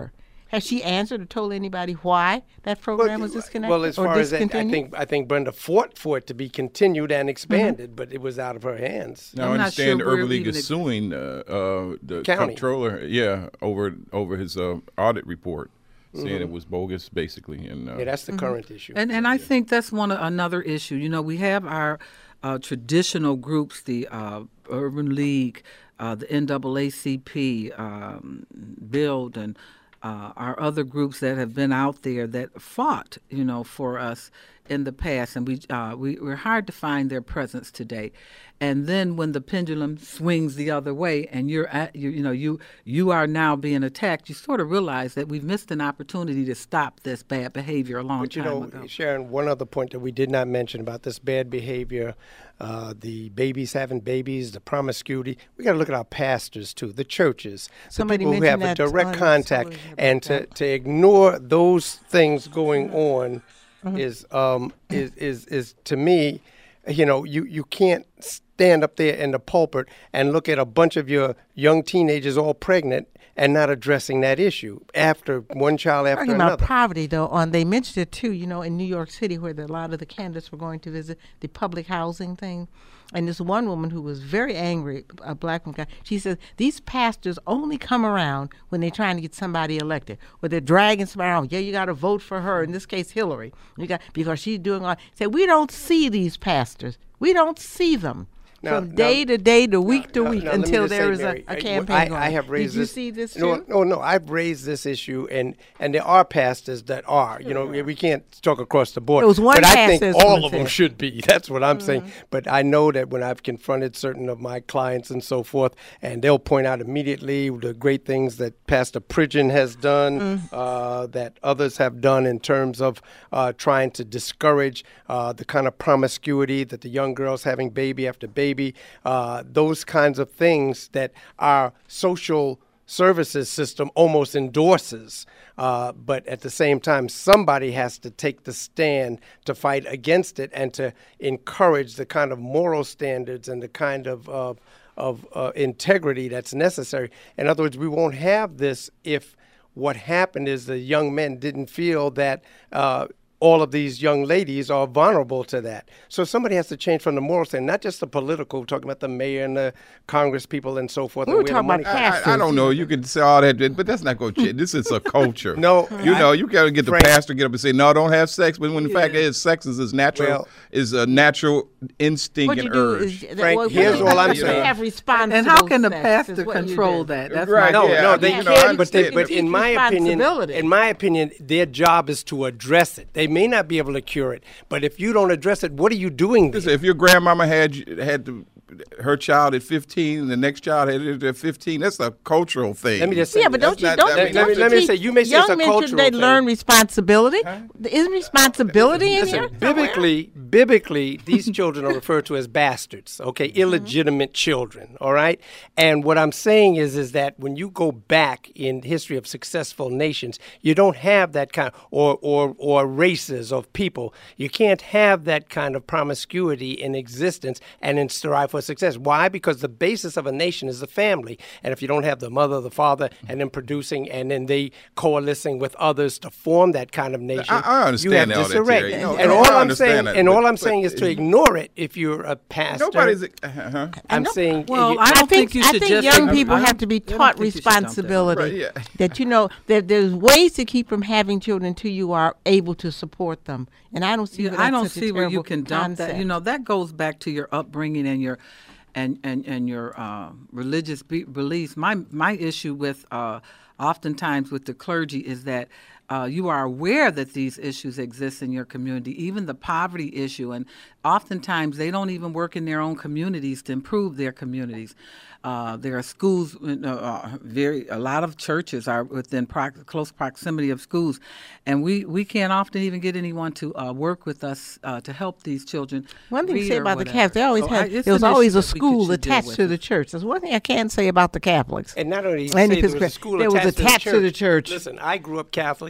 S1: Has she answered or told anybody why that program was disconnected?
S4: Well, as
S1: or
S4: far as that, I
S1: discontinued?
S4: think I think Brenda fought for it to be continued and expanded, but it was out of her hands.
S3: Now, I
S2: I'm not
S3: understand
S2: sure
S3: the Urban
S2: where
S3: League
S2: even
S3: is
S2: ex-
S3: suing uh, uh, the
S4: County.
S3: comptroller, yeah, over over his uh, audit report, saying
S2: Mm-hmm.
S3: it was bogus, basically. And uh,
S4: Yeah, that's the current issue.
S2: And and I think that's one another issue. You know, we have our uh, traditional groups, the uh, Urban League, uh, the N double A C P, um, Build, and uh, our other groups that have been out there that fought, you know, for us in the past, and we uh, we we're hard to find their presence today. And then when the pendulum swings the other way, and you're at you, you know you you are now being attacked, you sort of realize that we've missed an opportunity to stop this bad behavior a long
S4: But you
S2: time
S4: know,
S2: ago.
S4: Sharon, one other point that we did not mention about this bad behavior, uh, the babies having babies, the promiscuity. We got to look at our pastors too, the churches,
S1: Somebody
S4: the people who have
S1: mentioned
S4: a
S1: that
S4: direct
S1: on
S4: contact,
S1: television about
S4: and to,
S1: that.
S4: to ignore those things going on
S1: Mm-hmm.
S4: is um is, is is to me, you know, you you can't stand up there in the pulpit and look at a bunch of your young teenagers all pregnant and not addressing that issue after one child after
S1: Talking about
S4: another.
S1: poverty, though, on they mentioned it too. You know, in New York City, where the, a lot of the candidates were going to visit the public housing thing, and this one woman who was very angry, a black woman, she says these pastors only come around when they're trying to get somebody elected, or they're dragging somebody around. Yeah, you got to vote for her. In this case, Hillary. You got because she's doing all. Say we don't see these pastors. We don't see them.
S4: Now-
S1: From
S4: now-
S1: day to day to week to
S4: Now-
S1: week
S4: now let me
S1: until
S4: just say,
S1: there is
S4: Mary,
S1: a, a
S4: I-
S1: campaign
S4: I,
S1: going.
S4: I have raised
S1: Did you
S4: this.
S1: see this
S4: no,
S1: too?
S4: No, no, I've raised this issue, and and there are pastors that are. You know, we can't talk across the board.
S1: There was one
S4: but I think
S1: pastor that's
S4: all
S1: gonna
S4: of them
S1: say it.
S4: should be. That's what I'm saying. But I know that when I've confronted certain of my clients and so forth, and they'll point out immediately the great things that Pastor Pridgeon has done, uh, that others have done in terms of uh, trying to discourage uh, the kind of promiscuity that the young girls having baby after baby, uh, those kinds of things that our social services system almost endorses. Uh, but at the same time, somebody has to take the stand to fight against it and to encourage the kind of moral standards and the kind of uh, of uh, integrity that's necessary. In other words, we won't have this if what happened is the young men didn't feel that uh, all of these young ladies are vulnerable to that. So somebody has to change from the moral stand, not just the political, talking about the mayor and the Congress people and so forth.
S1: We
S4: and
S1: were
S4: where the
S1: talking
S4: money
S1: about
S4: comes
S3: I,
S1: pastors.
S3: I, I don't know. You can say all that, but that's not going to change. This is a culture.
S4: No,
S3: you
S4: I-
S3: know, you got to get the
S4: Frank-
S3: pastor get up and say, "No, don't have sex." But when the fact is, sex is as natural
S4: Well-
S3: is a natural instinct
S1: What
S3: and
S1: you do
S3: urge.
S1: is,
S4: Frank,
S1: well,
S4: here's
S1: you
S4: all I'm
S1: you
S4: saying.
S1: have responsible
S2: And how can the
S1: sex,
S2: pastor
S1: is what you
S2: control
S1: do.
S2: that? That's
S3: Right,
S2: my
S4: No,
S3: yeah,
S4: no,
S3: I
S4: they
S3: mean, you know, I
S4: can, but they,
S3: understand
S4: but
S3: that.
S4: in my opinion,
S1: Responsibility.
S4: in my opinion, their job is to address it. They may not be able to cure it, but if you don't address it, what are you doing there?
S3: Listen, if your grandmama had had to, her child at fifteen, and the next child had it at fifteen, that's a cultural thing.
S4: Let me just say
S1: Yeah, but
S4: this.
S1: don't you
S3: not-
S1: don't,
S3: I mean,
S1: don't
S4: let me-
S1: you
S4: let me
S1: teach
S4: say, you may say
S1: young
S4: it's a
S1: men should
S4: cultural
S1: they
S4: thing.
S1: learn responsibility? Isn't responsibility in
S4: Listen,
S1: here?
S4: biblically, biblically, these children are referred to as bastards, okay, illegitimate children, all right? And what I'm saying is, is that when you go back in history of successful nations, you don't have that kind, or or or races of people. You can't have that kind of promiscuity in existence and then strive for success. Why? Because the basis of a nation is the family, and if you don't have the mother, the father, and then producing, and then they coalescing with others to form that kind of nation,
S3: I- I understand
S4: you
S3: all
S4: have
S3: that,
S4: disarray.
S3: Terry. No,
S4: and
S3: no,
S4: all
S3: I
S4: I'm
S3: understand
S4: saying,
S3: that,
S4: and
S3: but-
S4: all I'm
S3: but-
S4: saying is to ignore it if you're a pastor.
S3: Nobody's. Uh-huh.
S4: I'm
S1: know-
S4: saying,
S2: Well,
S4: you-
S2: I don't
S1: think,
S2: think you
S1: I
S2: should
S1: think
S2: just-
S1: young
S2: I-
S1: people
S2: I
S1: have
S2: don't-
S1: to be
S2: I don't
S1: taught
S2: think you should dump that.
S1: responsibility.
S3: Right, yeah.
S1: That you know that there's ways to keep from having children until you are able to support them. And I don't see.
S2: Yeah,
S1: where
S2: I
S1: that's
S2: don't
S1: such a
S2: see where you
S1: terrible
S2: can dump that.
S1: concept.
S2: You know, that goes back to your upbringing and your and and and your uh, religious be- beliefs. My my issue with uh, oftentimes with the clergy is that uh, you are aware that these issues exist in your community, even the poverty issue, and oftentimes they don't even work in their own communities to improve their communities. Uh, there are schools, uh, uh, very a lot of churches are within prox- close proximity of schools, and we, we can't often even get anyone to uh, work with us uh, to help these children.
S1: One thing to
S2: read
S1: say
S2: or
S1: about the
S2: whatever.
S1: Catholics, they always
S2: So
S1: had
S2: I- it's
S1: there was
S2: an
S1: always
S2: issue
S1: a
S2: that we could-
S1: school
S2: should deal
S1: attached
S2: with.
S1: to the church. That's one thing I can say about the Catholics.
S4: and not only
S1: And
S4: say
S1: if
S4: there
S1: it's
S4: was
S1: gra-
S4: a school
S1: there was
S4: attached,
S1: attached
S4: to,
S1: to
S4: the
S1: the church.
S4: Listen, I grew up Catholic.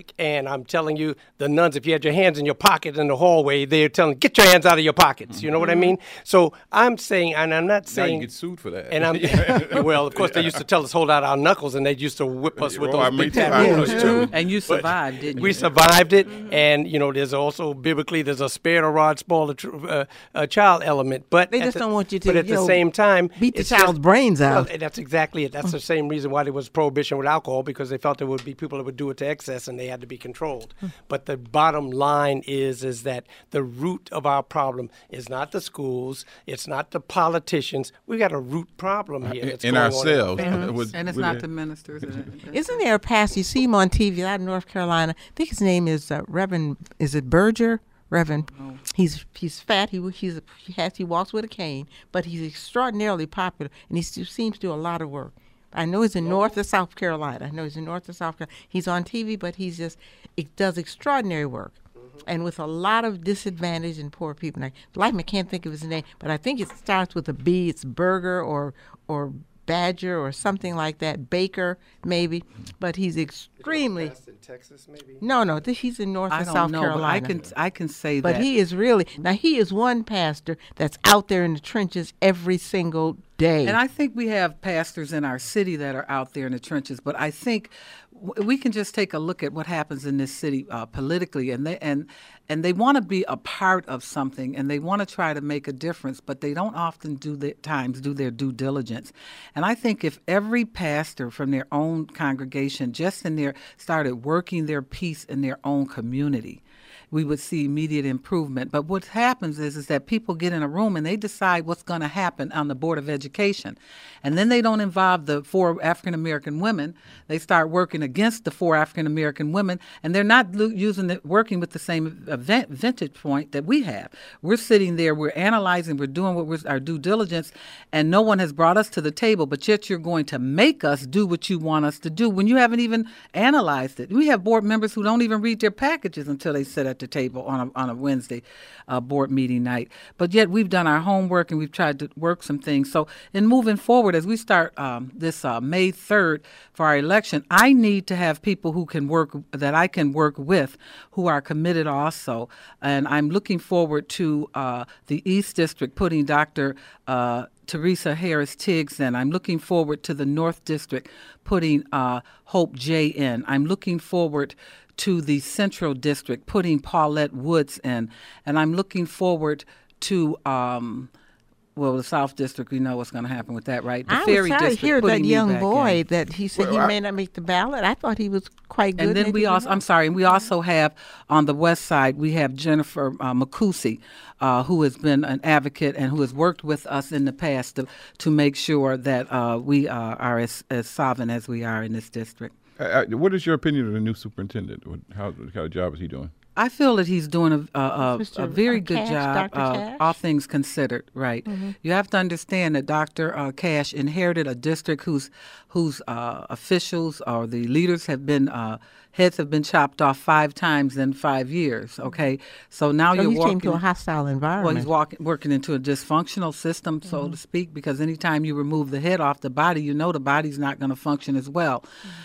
S4: Catholic, and I'm telling you, the nuns, if you had your hands in your pocket in the hallway, they're telling, get your hands out of your pockets. You know what I mean? So I'm saying, and I'm not
S3: Now
S4: saying.
S3: you get sued for that.
S4: And I'm well, of course, they used to tell us hold out our knuckles, and they used to whip us with
S3: Oh, I
S4: those
S3: mean,
S4: big
S3: I
S4: fat
S3: know
S4: knuckles
S3: you
S4: too.
S3: do.
S2: And you survived, didn't you?
S4: We survived it, and you know, there's also biblically there's a spare the rod, spoil the tr- uh, uh, child element. But
S1: They
S4: at
S1: just
S4: the-
S1: don't want you to,
S4: But at
S1: you
S4: the
S1: know,
S4: same time,
S1: beat the
S4: it's
S1: child's
S4: just-
S1: brains out.
S4: Well, that's exactly it. That's the same reason why there was prohibition with alcohol, because they felt there would be people that would do it to excess, and they had to be controlled. But the bottom line is, is that the root of our problem is not the schools, it's not the politicians. We got a root problem here. That's
S3: in
S4: going on
S3: ourselves.
S4: our families.
S3: With-
S2: And it's
S3: with
S2: not
S3: it.
S2: the ministers.
S1: Isn't there a pastor, you see him on T V out in North Carolina? I think his name is uh, Reverend, is it Berger? Reverend.
S2: Oh.
S1: He's he's fat. He he's a, he has he walks with a cane, but he's extraordinarily popular, and he still seems to do a lot of work. I know he's in North or South Carolina. I know he's in North or South Carolina. He's on T V, but he's just it does extraordinary work, and with a lot of disadvantaged and poor people. Now, like I can't think of his name, but I think it starts with a B. It's Burger or or Badger or something like that. Baker maybe, but he's extremely.
S4: In Texas, maybe?
S1: No, no, th- he's in North
S2: I
S1: or
S2: don't
S1: South
S2: know,
S1: Carolina.
S2: but I can I can say
S1: But
S2: that.
S1: he is really now. He is one pastor that's out there in the trenches every single day.
S2: And I think we have pastors in our city that are out there in the trenches, but I think w- we can just take a look at what happens in this city uh, politically, and they and and they want to be a part of something, and they want to try to make a difference, but they don't often do the times do their due diligence. And I think if every pastor from their own congregation, just in their started working their piece in their own community, we would see immediate improvement. But what happens is, is that people get in a room and they decide what's going to happen on the Board of Education. And then they don't involve the four African-American women. They start working against the four African-American women, and they're not lo- using the, working with the same event, vintage point that we have. We're sitting there, we're analyzing, we're doing what we're, our due diligence, and no one has brought us to the table, but yet you're going to make us do what you want us to do when you haven't even analyzed it. We have board members who don't even read their packages until they sit at the table on a, on a Wednesday uh, board meeting night. But yet we've done our homework and we've tried to work some things. So in moving forward, as we start um, this uh, May third for our election, I need to have people who can work, that I can work with, who are committed also. And I'm looking forward to uh, the East District putting Doctor Uh, Teresa Harris Tiggs in. I'm looking forward to the North District putting uh, Hope J in. I'm looking forward to the Central District putting Paulette Woods in. And I'm looking forward to, um, well, the South District, we know what's going to happen with that, right? The
S1: I
S2: Ferry
S1: was sorry to
S2: District
S1: hear that
S2: putting me
S1: young
S2: back
S1: boy
S2: in.
S1: that he said
S3: Well,
S1: he
S3: I-
S1: may not make the ballot. I thought he was quite good.
S2: And then
S1: Maybe
S2: we
S1: he
S2: also,
S1: won't.
S2: I'm sorry, and we also have on the west side, we have Jennifer uh, Makusi, uh, who has been an advocate and who has worked with us in the past to, to make sure that uh, we uh, are as, as solvent as we are in this district.
S3: Uh, uh, what is your opinion of the new superintendent? What, how, what kind of job is he doing?
S2: I feel that he's doing a, a, a,
S1: Mister
S2: a very
S1: uh,
S2: good
S1: Cash,
S2: job,
S1: Doctor
S2: uh,
S1: Cash?
S2: all things considered, right?
S1: Mm-hmm.
S2: You have to understand that Doctor Uh, Cash inherited a district whose whose uh, officials or the leaders have been, uh, heads have been chopped off five times in five years, okay? So now
S1: So
S2: you're
S1: he
S2: walking...
S1: came to a hostile environment.
S2: Well, he's walking, working into a dysfunctional system, so
S1: Mm-hmm.
S2: to speak, because anytime you remove the head off the body, you know the body's not going to function as well.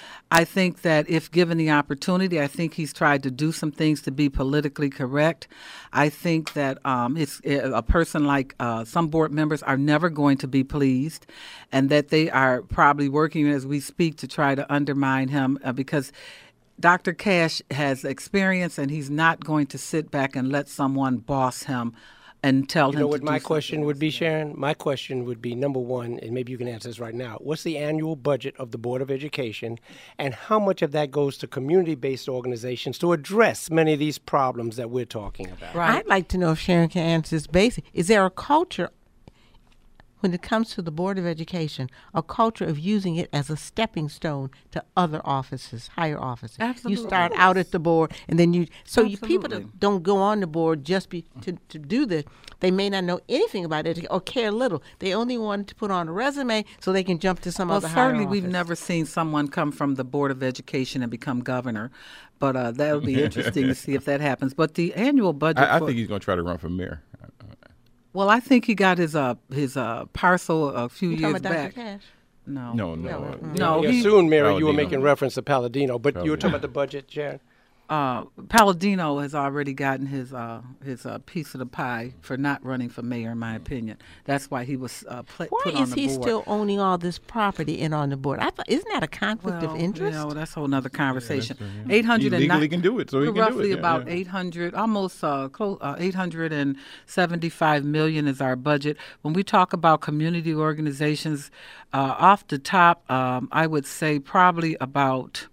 S2: I think that if given the opportunity, I think he's tried to do some things to be politically correct. I think that um, it's a person like uh, some board members are never going to be pleased, and that they are probably working as we speak to try to undermine him uh, because Doctor Cash has experience, and he's not going to sit back and let someone boss him and tell
S4: You
S2: him
S4: know
S2: to
S4: what
S2: do
S4: my
S2: something
S4: question would
S2: else.
S4: be, Sharon? My question would be, number one, and maybe you can answer this right now. What's the annual budget of the Board of Education, and how much of that goes to community-based organizations to address many of these problems that we're talking about?
S2: Right.
S1: I'd like to know if Sharon can answer this basic. Is there a culture, when it comes to the Board of Education, a culture of using it as a stepping stone to other offices, higher offices?
S2: Absolutely.
S1: You start out at the board, and then you, so you people
S2: Absolutely.
S1: that don't go on the board just be, to, to do this. They may not know anything about it or care little. They only want to put on a resume so they can jump to some
S2: Well,
S1: other higher
S2: certainly we've
S1: office.
S2: never seen someone come from the Board of Education and become governor, but uh, that'll be interesting to see if that happens. But the annual budget,
S3: I, I
S2: for-
S3: think he's going to try to run for mayor.
S2: well, I think he got his uh his uh parcel a few
S1: You
S2: years
S1: talking about
S2: back.
S1: Doctor Cash?
S2: No,
S3: No, no.
S1: No,
S3: uh,
S1: mm.
S2: No,
S4: Yeah,
S2: he-
S4: soon, Mary, you were
S3: Palladino.
S4: making reference to Palladino, but you were talking
S3: Palladino.
S4: about the budget, Sharon?
S2: uh, Palladino has already gotten his uh, his uh, piece of the pie for not running for mayor, in my opinion. That's why he was uh, pl-
S1: Why
S2: put on
S1: is
S2: the
S1: he
S2: board.
S1: still owning all this property and on the board? I thought, isn't that a conflict
S2: well,
S1: of interest?
S2: You know, that's a whole nother conversation.
S3: Yeah,
S2: eight hundred
S3: he
S2: and
S3: legally
S2: ni-
S3: can do it, so he can do
S2: roughly
S3: it. Yeah,
S2: about
S3: yeah.
S2: eight hundred, almost uh, close, uh, eight hundred seventy-five million is our budget. When we talk about community organizations, uh, off the top, um, I would say probably about.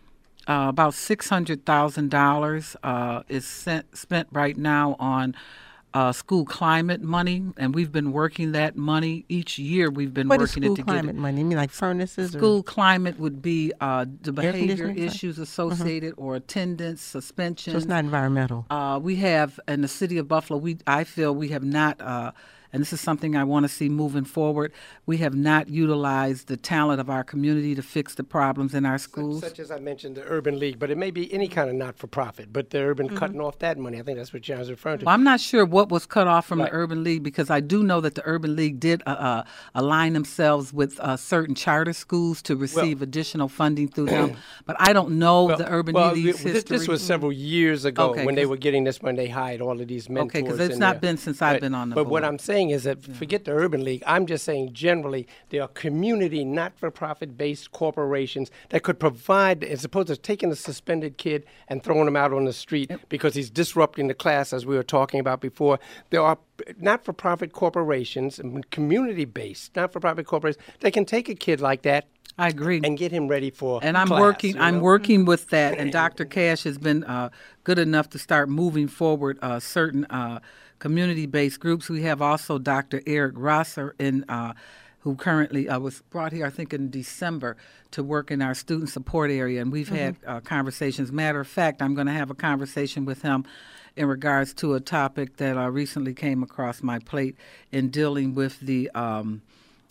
S2: Uh, about six hundred thousand dollars uh, is sent, spent right now on uh, school climate money, and we've been working that money each year. We've been
S1: What is
S2: working
S1: school
S2: it to
S1: climate
S2: get it.
S1: money? You mean like furnaces?
S2: School
S1: or?
S2: climate would be uh, the behavior
S1: conditioning, sorry?
S2: issues associated or attendance, suspension.
S1: So it's not environmental.
S2: Uh, we have in the city of Buffalo. We I feel we have not, uh, and this is something I want to see moving forward. We have not utilized the talent of our community to fix the problems in our schools.
S4: Such as I mentioned, the Urban League, but it may be any kind of not-for-profit. But the Urban
S1: Mm-hmm.
S4: cutting off that money. I think that's what John was referring to.
S2: Well, I'm not sure what was cut off from
S4: Right.
S2: the Urban League because I do know that the Urban League did uh, uh, align themselves with uh, certain charter schools to receive additional funding through them. But I don't know
S4: Well-
S2: the Urban
S4: well,
S2: League's
S4: thi-
S2: history.
S4: This was several years ago
S2: Okay,
S4: when they
S2: 'cause-
S4: were getting this money. They hired all of these mentors.
S2: 'cause it's
S4: in
S2: not
S4: there.
S2: been since I've
S4: Right.
S2: been on the
S4: But what
S2: board.
S4: I'm saying is that forget the Urban League. I'm just saying generally there are community not-for-profit based corporations that could provide, as opposed to taking a suspended kid and throwing him out on the street because he's disrupting the class, as we were talking about before. There are not-for-profit corporations, community-based not-for-profit corporations that can take a kid like that
S2: I agree.
S4: and get him ready for
S2: And I'm
S4: class,
S2: working.
S4: you
S2: I'm
S4: know?
S2: working with that. And Doctor Cash has been uh, good enough to start moving forward uh, certain uh, community-based groups. We have also Doctor Eric Rosser in. Uh, who currently uh, was brought here, I think, in December to work in our student support area. And we've had uh, conversations. Matter of fact, I'm going to have a conversation with him in regards to a topic that uh, recently came across my plate in dealing with the um,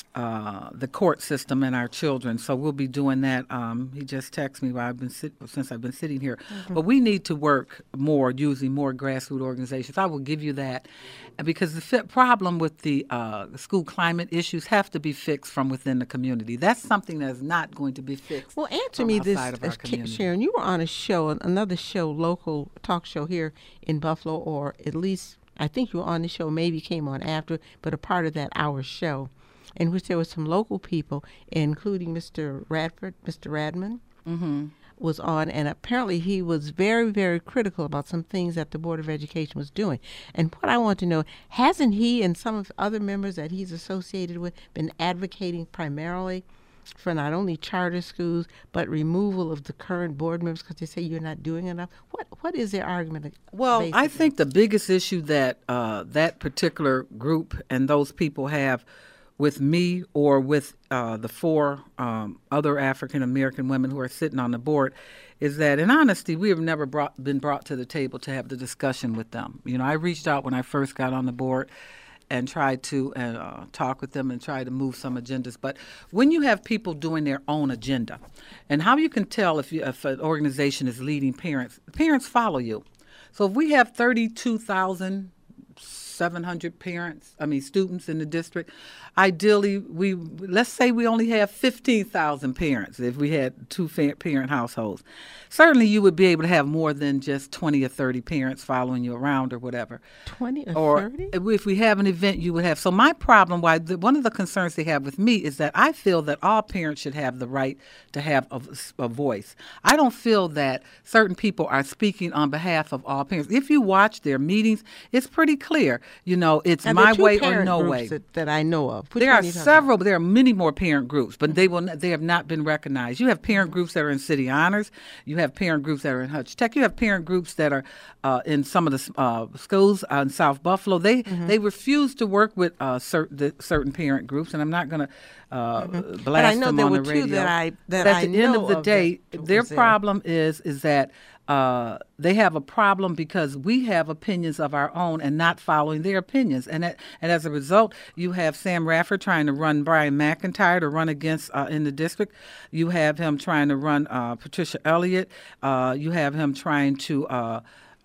S2: uh, the court system and our children. So we'll be doing that. Um, he just texted me while I've been sit- since I've been sitting here. But we need to work more using more grassroots organizations. I will give you that. And because the fi- problem with the uh, school climate issues have to be fixed from within the community. That's something that is not going to be fixed.
S1: Well, answer
S2: from
S1: me this,
S2: outside of our
S1: uh, Ka-
S2: community.
S1: Sharon. You were on a show, another show, local talk show here in Buffalo, or at least I think you were on the show, maybe came on after, but a part of that hour show, in which there were some local people, including Mister Radford, Mister Radman,
S2: Mm-hmm.
S1: was on, and apparently he was very, very critical about some things that the Board of Education was doing. And what I want to know, hasn't he and some of the other members that he's associated with been advocating primarily for not only charter schools, but removal of the current board members because they say you're not doing enough? What What is their argument?
S2: Well, I
S1: basically?
S2: think the biggest issue that uh, that particular group and those people have with me or with uh, the four um, other African American women who are sitting on the board is that, in honesty, we have never brought, been brought to the table to have the discussion with them. You know, I reached out when I first got on the board and tried to uh, talk with them and try to move some agendas. But when you have people doing their own agenda, and how you can tell if, you, if an organization is leading parents, parents follow you. So if we have thirty-two thousand seven hundred parents, I mean students in the district, ideally we let's say we only have fifteen thousand parents if we had two fa- parent households. Certainly you would be able to have more than just twenty or thirty parents following you around or whatever.
S1: twenty or,
S2: Or
S1: thirty?
S2: if we have an event, you would have. So my problem, why the, one of the concerns they have with me is that I feel that all parents should have the right to have a, a voice. I don't feel that certain people are speaking on behalf of all parents. If you watch their meetings, it's pretty clear. You know, it's
S1: Now, there are
S2: my
S1: two
S2: way or
S1: parent
S2: no
S1: groups
S2: way.
S1: That, that I know of. Which
S2: There
S1: one
S2: are
S1: you talking
S2: several, but there are many more parent groups, but they will. Not, they have not been recognized. You have parent groups that are in City Honors. You have parent groups that are in Hutch Tech. You have parent groups that are uh, in some of the uh, schools uh, in South Buffalo. They
S1: Mm-hmm.
S2: they refuse to work with uh, certain certain parent groups, and I'm not going to uh, blast
S1: But I know
S2: them
S1: there
S2: on
S1: were
S2: the
S1: two
S2: radio.
S1: that I- that
S2: but at
S1: I
S2: the end
S1: know
S2: of the
S1: of
S2: day,
S1: that
S2: their
S1: was there.
S2: problem is is that. Uh, they have a problem because we have opinions of our own and not following their opinions. And that, and as a result, you have Sam Rafford trying to run Brian McIntyre to run against uh, in the district. You have him trying to run uh, Patricia Elliott. Uh, you have him trying to uh,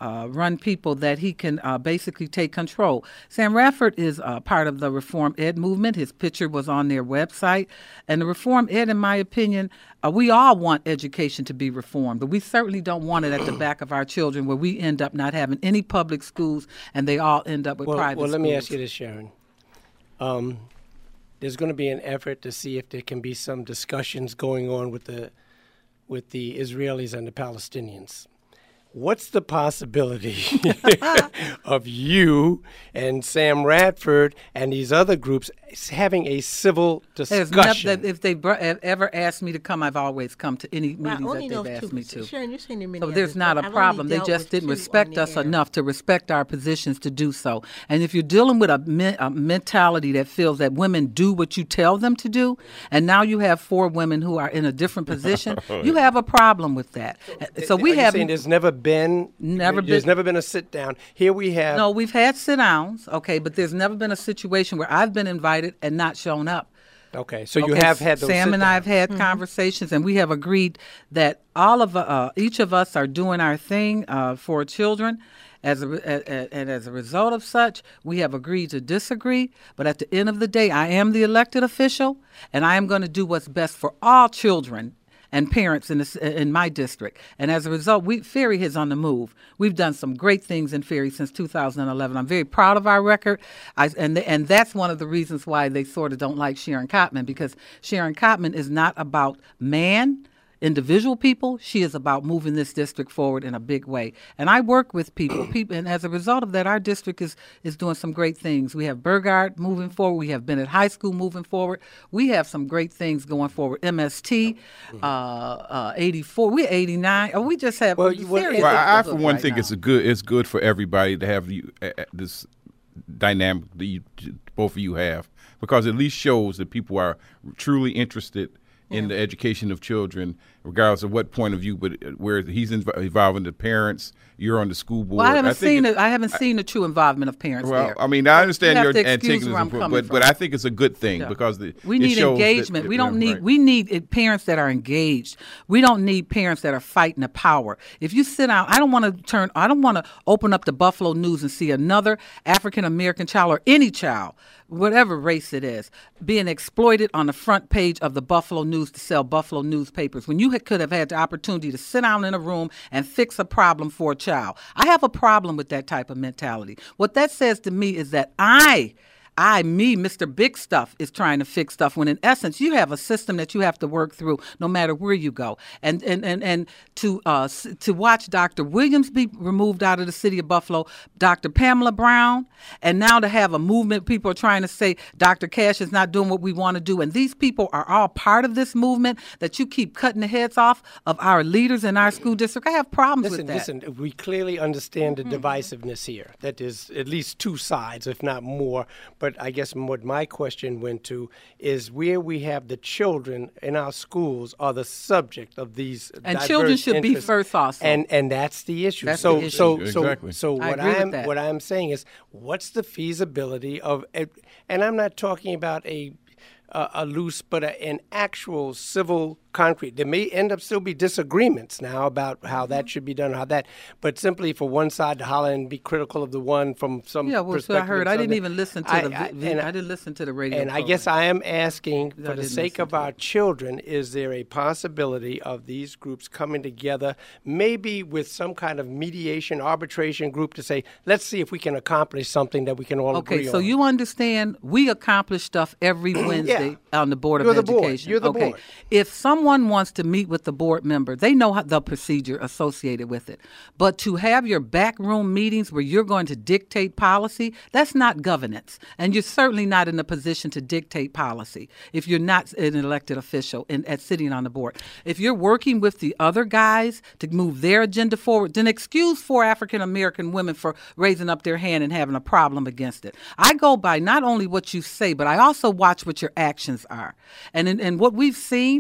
S2: uh, run people that he can uh, basically take control. Sam Radford is uh, part of the Reform Ed movement. His picture was on their website. And the Reform Ed, in my opinion, uh, we all want education to be reformed, but we certainly don't want it at the back of our children where we end up not having any public schools and they all end up with
S4: well,
S2: private
S4: well,
S2: schools.
S4: Well, let me ask you this, Sharon. Um, there's going to be an effort to see if there can be some discussions going on with the with the Israelis and the Palestinians. What's the possibility of you and Sam Radford and these other groups having a civil discussion?
S2: Never, if they've ever asked me to come, I've always come to any
S1: well,
S2: meetings that they've asked
S1: two,
S2: me to.
S1: Sharon, you're saying
S2: so there's not a
S1: I've
S2: problem. They just didn't respect us
S1: air.
S2: enough to respect our positions to do so. And if you're dealing with a, me- a mentality that feels that women do what you tell them to do, and now you have four women who are in a different position, you have a problem with that. So, so we
S4: have.
S2: Saying
S4: there's never been.
S2: Never
S4: There's
S2: been,
S4: never been a sit down. Here we have.
S2: No, we've had sit downs, okay, but there's never been a situation where I've been invited and not shown up.
S4: Okay, so
S2: okay,
S4: you have had those
S2: Sam and I have had
S1: mm-hmm.
S2: conversations, and we have agreed that all of uh, each of us are doing our thing uh, for children. As a, a, a, and as a result of such, we have agreed to disagree. But at the end of the day, I am the elected official, and I am going to do what's best for all children and parents in this, in my district. And as a result, we, Ferry is on the move. We've done some great things in Ferry since two thousand eleven. I'm very proud of our record. I, and, the, and that's one of the reasons why they sort of don't like Sharon Cotman, because Sharon Cotman is not about man, individual people. She is about moving this district forward in a big way. And I work with people, people, and as a result of that, our district is is doing some great things. We have Burgard moving forward. We have Bennett High School moving forward. We have some great things going forward. M S T, uh, uh, eighty-four, we're eighty-nine. Oh, we just have.
S3: Well,
S2: well
S3: well I, I for one right think now. it's a good. It's good for everybody to have you uh, this dynamic that you, both of you have, because it at least shows that people are truly interested in yeah. the education of children, regardless of what point of view, but where he's inv- involving the parents, you're on the school board.
S2: Well, I haven't
S3: I
S2: seen it, I haven't I, seen the true involvement of parents
S3: well,
S2: there.
S3: I mean, I understand
S2: you
S3: your antagonism, but, but, but I think it's a good thing yeah. because the,
S2: we need engagement. That, we don't need right. we need parents that are engaged. We don't need parents that are fighting the power. If you sit down, I don't want to turn. I don't want to open up the Buffalo News and see another African American child or any child, whatever race it is, being exploited on the front page of the Buffalo News to sell Buffalo newspapers when you had, could have had the opportunity to sit down in a room and fix a problem for a child. I have a problem with that type of mentality. What that says to me is that I I, me, Mister Big Stuff, is trying to fix stuff when in essence you have a system that you have to work through no matter where you go. And and and, and to uh, to watch Doctor Williams be removed out of the city of Buffalo, Doctor Pamela Brown, and now to have a movement, people are trying to say Doctor Cash is not doing what we want to do. And these people are all part of this movement that you keep cutting the heads off of our leaders in our school district. I have problems
S4: listen,
S2: with that.
S4: Listen, we clearly understand the
S2: mm-hmm.
S4: divisiveness here. That is at least two sides, if not more. But I guess what my question went to is where we have the children in our schools are the subject of these
S2: and
S4: diverse
S2: children should
S4: interests.
S2: be first also.
S4: And and that's the issue.
S2: That's
S4: so
S2: the issue.
S4: so
S3: exactly.
S4: so so
S2: I
S4: what
S2: agree with
S4: I'm
S2: that.
S4: what I'm saying is what's the feasibility of and I'm not talking about a a, a loose but a, an actual civil concrete. There may end up still be disagreements now about how that should be done, how that, but simply for one side to holler and be critical of the one from some
S2: yeah, well,
S4: perspective.
S2: So I heard. I didn't even listen to
S4: I,
S2: the.
S4: I,
S2: vi- I, I didn't listen to the radio.
S4: And
S2: program.
S4: I guess I am asking, for
S2: I
S4: the
S2: didn't
S4: sake of
S2: to
S4: our
S2: it.
S4: children, is there a possibility of these groups coming together, maybe with some kind of mediation, arbitration group to say, let's see if we can accomplish something that we can all
S2: okay,
S4: agree
S2: so
S4: on?
S2: you understand we accomplish stuff every Wednesday
S4: Yeah.
S2: on the Board
S4: You're
S2: of
S4: the board.
S2: Education.
S4: You're the
S2: okay.
S4: board.
S2: If someone wants to meet with the board member, they know how, the procedure associated with it. But to have your backroom meetings where you're going to dictate policy, that's not governance. And you're certainly not in a position to dictate policy if you're not an elected official in, at sitting on the board. If you're working with the other guys to move their agenda forward, then excuse four African American women for raising up their hand and having a problem against it. I go by not only what you say, but I also watch what your actions are. And in, and what we've seen,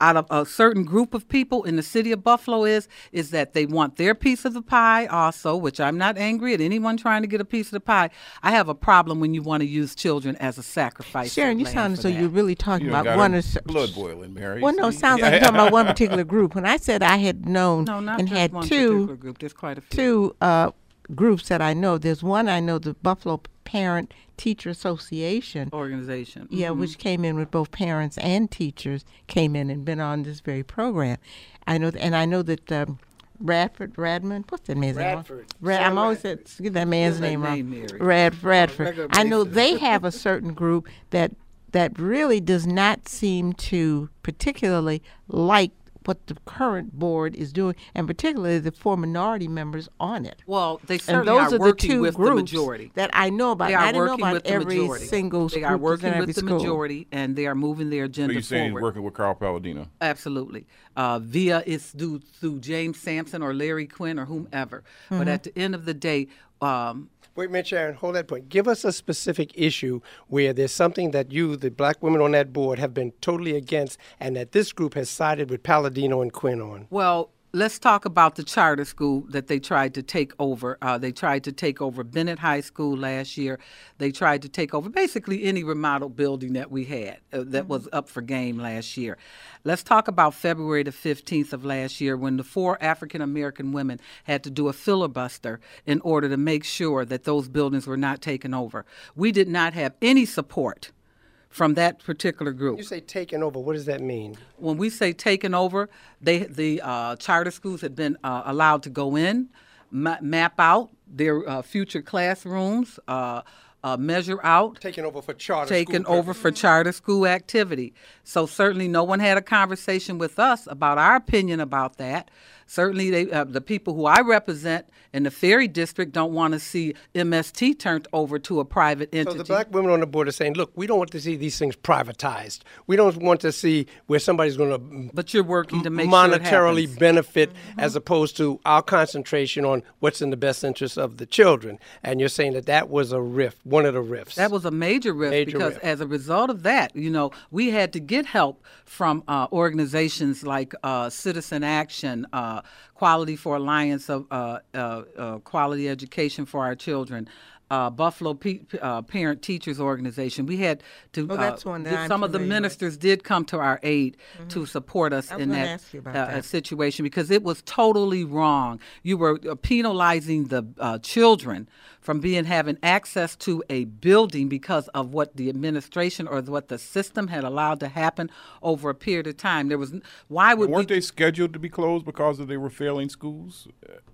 S2: out of a certain group of people in the city of Buffalo is is that they want their piece of the pie also, which I'm not angry at anyone trying to get a piece of the pie. I have a problem when you want to use children as a sacrifice.
S1: Sharon, you
S2: lamb
S1: sound
S2: for
S1: as though
S2: that.
S1: you're really talking
S3: You done
S1: about
S3: got
S1: one
S3: her
S1: or s-
S3: blood boiling, Mary.
S1: Well, no, it
S3: See?
S1: sounds like you're talking about one particular group. When I said I had known
S2: No, not
S1: and
S2: just
S1: had
S2: one
S1: two
S2: particular group. There's quite a few.
S1: two uh, groups that I know. There's one I know, the Buffalo Parent Teacher Association.
S2: Organization.
S1: Yeah,
S2: Mhm.
S1: which came in with both parents and teachers came in and been on this very program. I know, th- and I know that um, Radford Radman, what's that man's name?
S4: Radford.
S1: Rad,
S4: Sam
S1: I'm always at, get that man's
S2: What's that
S1: name
S2: name,
S1: wrong.
S2: Mary?
S1: Rad Radford.
S2: Regular
S1: I know
S2: basis.
S1: they have a certain group that that really does not seem to particularly like what the current board is doing, and particularly the four minority members on it.
S2: Well, they
S1: And
S2: certainly
S1: those
S2: are
S1: are the
S2: working
S1: two
S2: with the
S1: groups
S2: majority.
S1: that I know about.
S2: They
S1: I
S2: are
S1: didn't know
S2: working
S1: about
S2: with the
S1: every
S2: majority.
S1: single
S2: They
S1: group
S2: are
S1: that's in
S2: working
S1: every
S2: with the
S1: school.
S2: majority, and they are moving their
S3: So
S2: agenda
S3: you're saying
S2: forward.
S3: you're working with Carl Palladino?
S2: Absolutely. Uh, via it's due through James Sampson or Larry Quinn or whomever. But
S1: Mm-hmm.
S2: at the end of the day, um,
S4: Wait a minute, Sharon, hold that point. Give us a specific issue where there's something that you, the black women on that board, have been totally against, and that this group has sided with Palladino and Quinn on.
S2: well, let's talk about the charter school that they tried to take over. Uh, they tried to take over Bennett High School last year. They tried to take over basically any remodeled building that we had uh, that was up for game last year. Let's talk about February the fifteenth of last year when the four African American women had to do a filibuster in order to make sure that those buildings were not taken over. We did not have any support from that particular group.
S4: You say taken over, what does that mean?
S2: When we say taken over, they the uh, charter schools had been uh, allowed to go in, ma- map out their uh, future classrooms, uh, uh, measure out,
S4: Taken over for charter
S2: taken
S4: school
S2: over for charter school activity. So certainly no one had a conversation with us about our opinion about that. Certainly they, uh, the people who I represent in the Ferry District don't want to see M S T turned over to a private
S4: So
S2: entity.
S4: the black women on the board are saying, look, we don't want to see these things privatized. We don't want to see where somebody's going to
S2: but you're working to make
S4: monetarily
S2: sure it happens.
S4: benefit as opposed to our concentration on what's in the best interest of the children. And you're saying that that was a rift, one of the rifts.
S2: That was a major rift
S4: Major
S2: because
S4: rift.
S2: as a result of that, you know, we had to get help from uh, organizations like uh, Citizen Action, uh, Quality for Alliance of uh, uh, uh, Quality Education for Our Children, uh, Buffalo P- uh, Parent Teachers Organization. We had to.
S1: Oh, that's one that
S2: did-
S1: I'm
S2: some of the
S1: familiar with.
S2: ministers did come to our aid to support us
S1: I was
S2: in
S1: gonna
S2: that,
S1: ask you about
S2: uh,
S1: that.
S2: situation because it was totally wrong. You were uh, penalizing the uh, children from being having access to a building because of what the administration or what the system had allowed to happen over a period of time. There was n- why would
S3: Weren't
S2: we,
S3: they scheduled to be closed because of they were failing schools?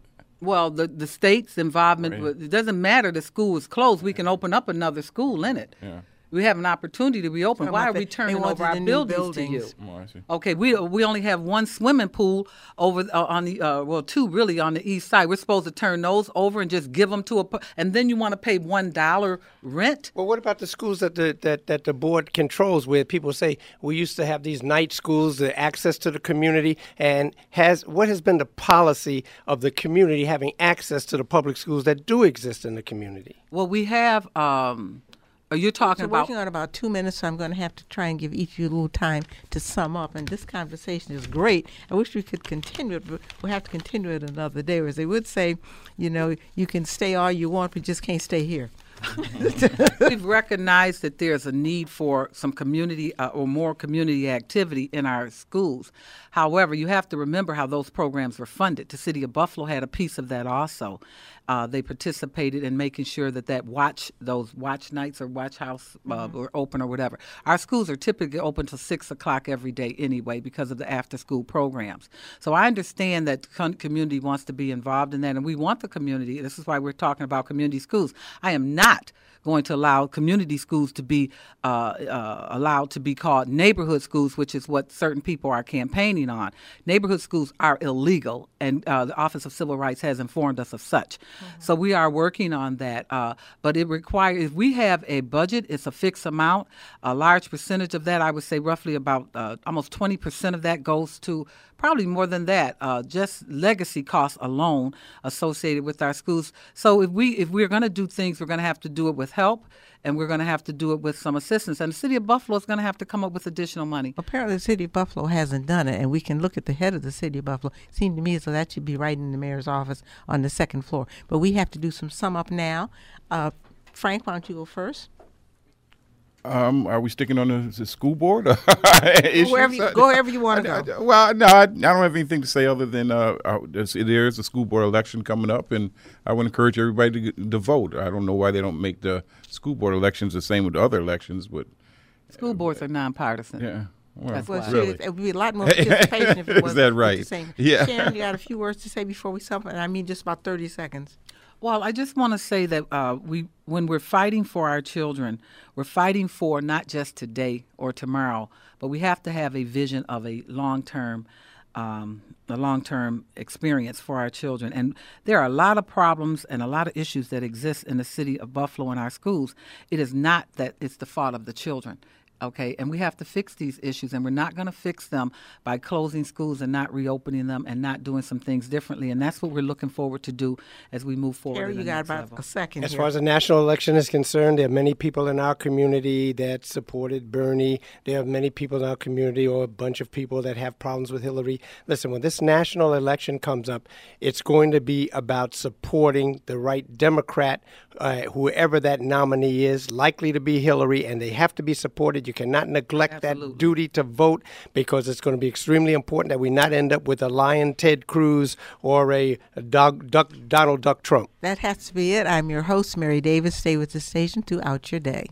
S2: well the the state's involvement.
S3: Right.
S2: was- It doesn't matter. The school is closed. We can open up another school in it.
S3: Yeah.
S2: We have an opportunity to reopen.
S1: Talking
S2: Why
S1: about
S2: are we
S1: the- they
S2: turning
S1: wanted
S2: over our
S1: the new
S2: buildings, to you?
S1: buildings.
S3: Oh, I see.
S2: Okay, we we only have one swimming pool over uh, on the uh, well, two really on the east side. We're supposed to turn those over and just give them to a, pu- and then you want to pay one dollar rent.
S4: Well, what about the schools that the that, that the board controls, where people say we used to have these night schools, the access to the community, and has what has been the policy of the community having access to the public schools that do exist in the community?
S2: Well, we have. Um, are you talking
S1: We're
S2: about?
S1: working on about two minutes, so I'm going to have to try and give each of you a little time to sum up. And this conversation is great. I wish we could continue it, but we'll have to continue it another day. Or as they would say, you know, you can stay all you want, but you just can't stay here.
S2: We've recognized that there's a need for some community uh, or more community activity in our schools. However, you have to remember how those programs were funded. The city of Buffalo had a piece of that also. Uh, they participated in making sure that that watch, those watch nights or watch house uh, were open or whatever. Our schools are typically open till six o'clock every day anyway because of the after school programs. So I understand that the con- community wants to be involved in that, and we want the community. This is why we're talking about community schools. I am not going to allow community schools to be uh, uh, allowed to be called neighborhood schools, which is what certain people are campaigning on. Neighborhood schools are illegal, and uh, the Office of Civil Rights has informed us of such. Mm-hmm. So we are working on that. Uh, but it requires, if we have a budget, it's a fixed amount. A large percentage of that, I would say roughly about uh, almost twenty percent of that goes to, probably more than that, uh, just legacy costs alone associated with our schools. So if we if we're going to do things, we're going to have to do it with help, and we're going to have to do it with some assistance. And the city of Buffalo is going to have to come up with additional money.
S1: Apparently, the city of Buffalo hasn't done it, and we can look at the head of the city of Buffalo. It seemed to me as though that should be right in the mayor's office on the second floor. But we have to do some sum up now. Uh, Frank, why don't you go first?
S3: Um, are we sticking on the, the school board?
S1: Go wherever you, go wherever you want to
S3: I-
S1: go.
S3: I- well, no, I, I don't have anything to say other than uh, uh, there's- there is a school board election coming up, and I would encourage everybody to, to vote. I don't know why they don't make the school board elections the same with the other elections, but
S2: School boards are nonpartisan.
S3: yeah. Well,
S2: That's
S1: Well,
S2: why.
S1: see,
S3: really.
S1: it, it would be a lot more participation if it
S3: Is
S1: was
S3: that right?
S1: the same.
S3: Yeah.
S1: Sharon, you got a few words to say before we sum up? I mean, just about thirty seconds.
S2: Well, I just want to say that uh, we, when we're fighting for our children, we're fighting for not just today or tomorrow, but we have to have a vision of a long-term, um, a long-term experience for our children. And there are a lot of problems and a lot of issues that exist in the city of Buffalo in our schools. It is not that it's the fault of the children. Okay, and we have to fix these issues, and we're not going to fix them by closing schools and not reopening them and not doing some things differently. And that's what we're looking forward to do as we move forward.
S1: Terry,
S2: in the
S1: you got
S2: next
S1: about
S2: level.
S1: a second
S4: As
S1: here.
S4: far as the national election is concerned, there are many people in our community that supported Bernie. There are many people in our community, or a bunch of people that have problems with Hillary. Listen, when this national election comes up, it's going to be about supporting the right Democrat, uh, whoever that nominee is, likely to be Hillary, and they have to be supported. You cannot neglect
S2: Absolutely.
S4: that duty to vote, because it's going to be extremely important that we not end up with a lion Ted Cruz or a, a dog, duck, Donald Duck Trump.
S1: That has to be it. I'm your host, Mary Davis. Stay with the station throughout your day.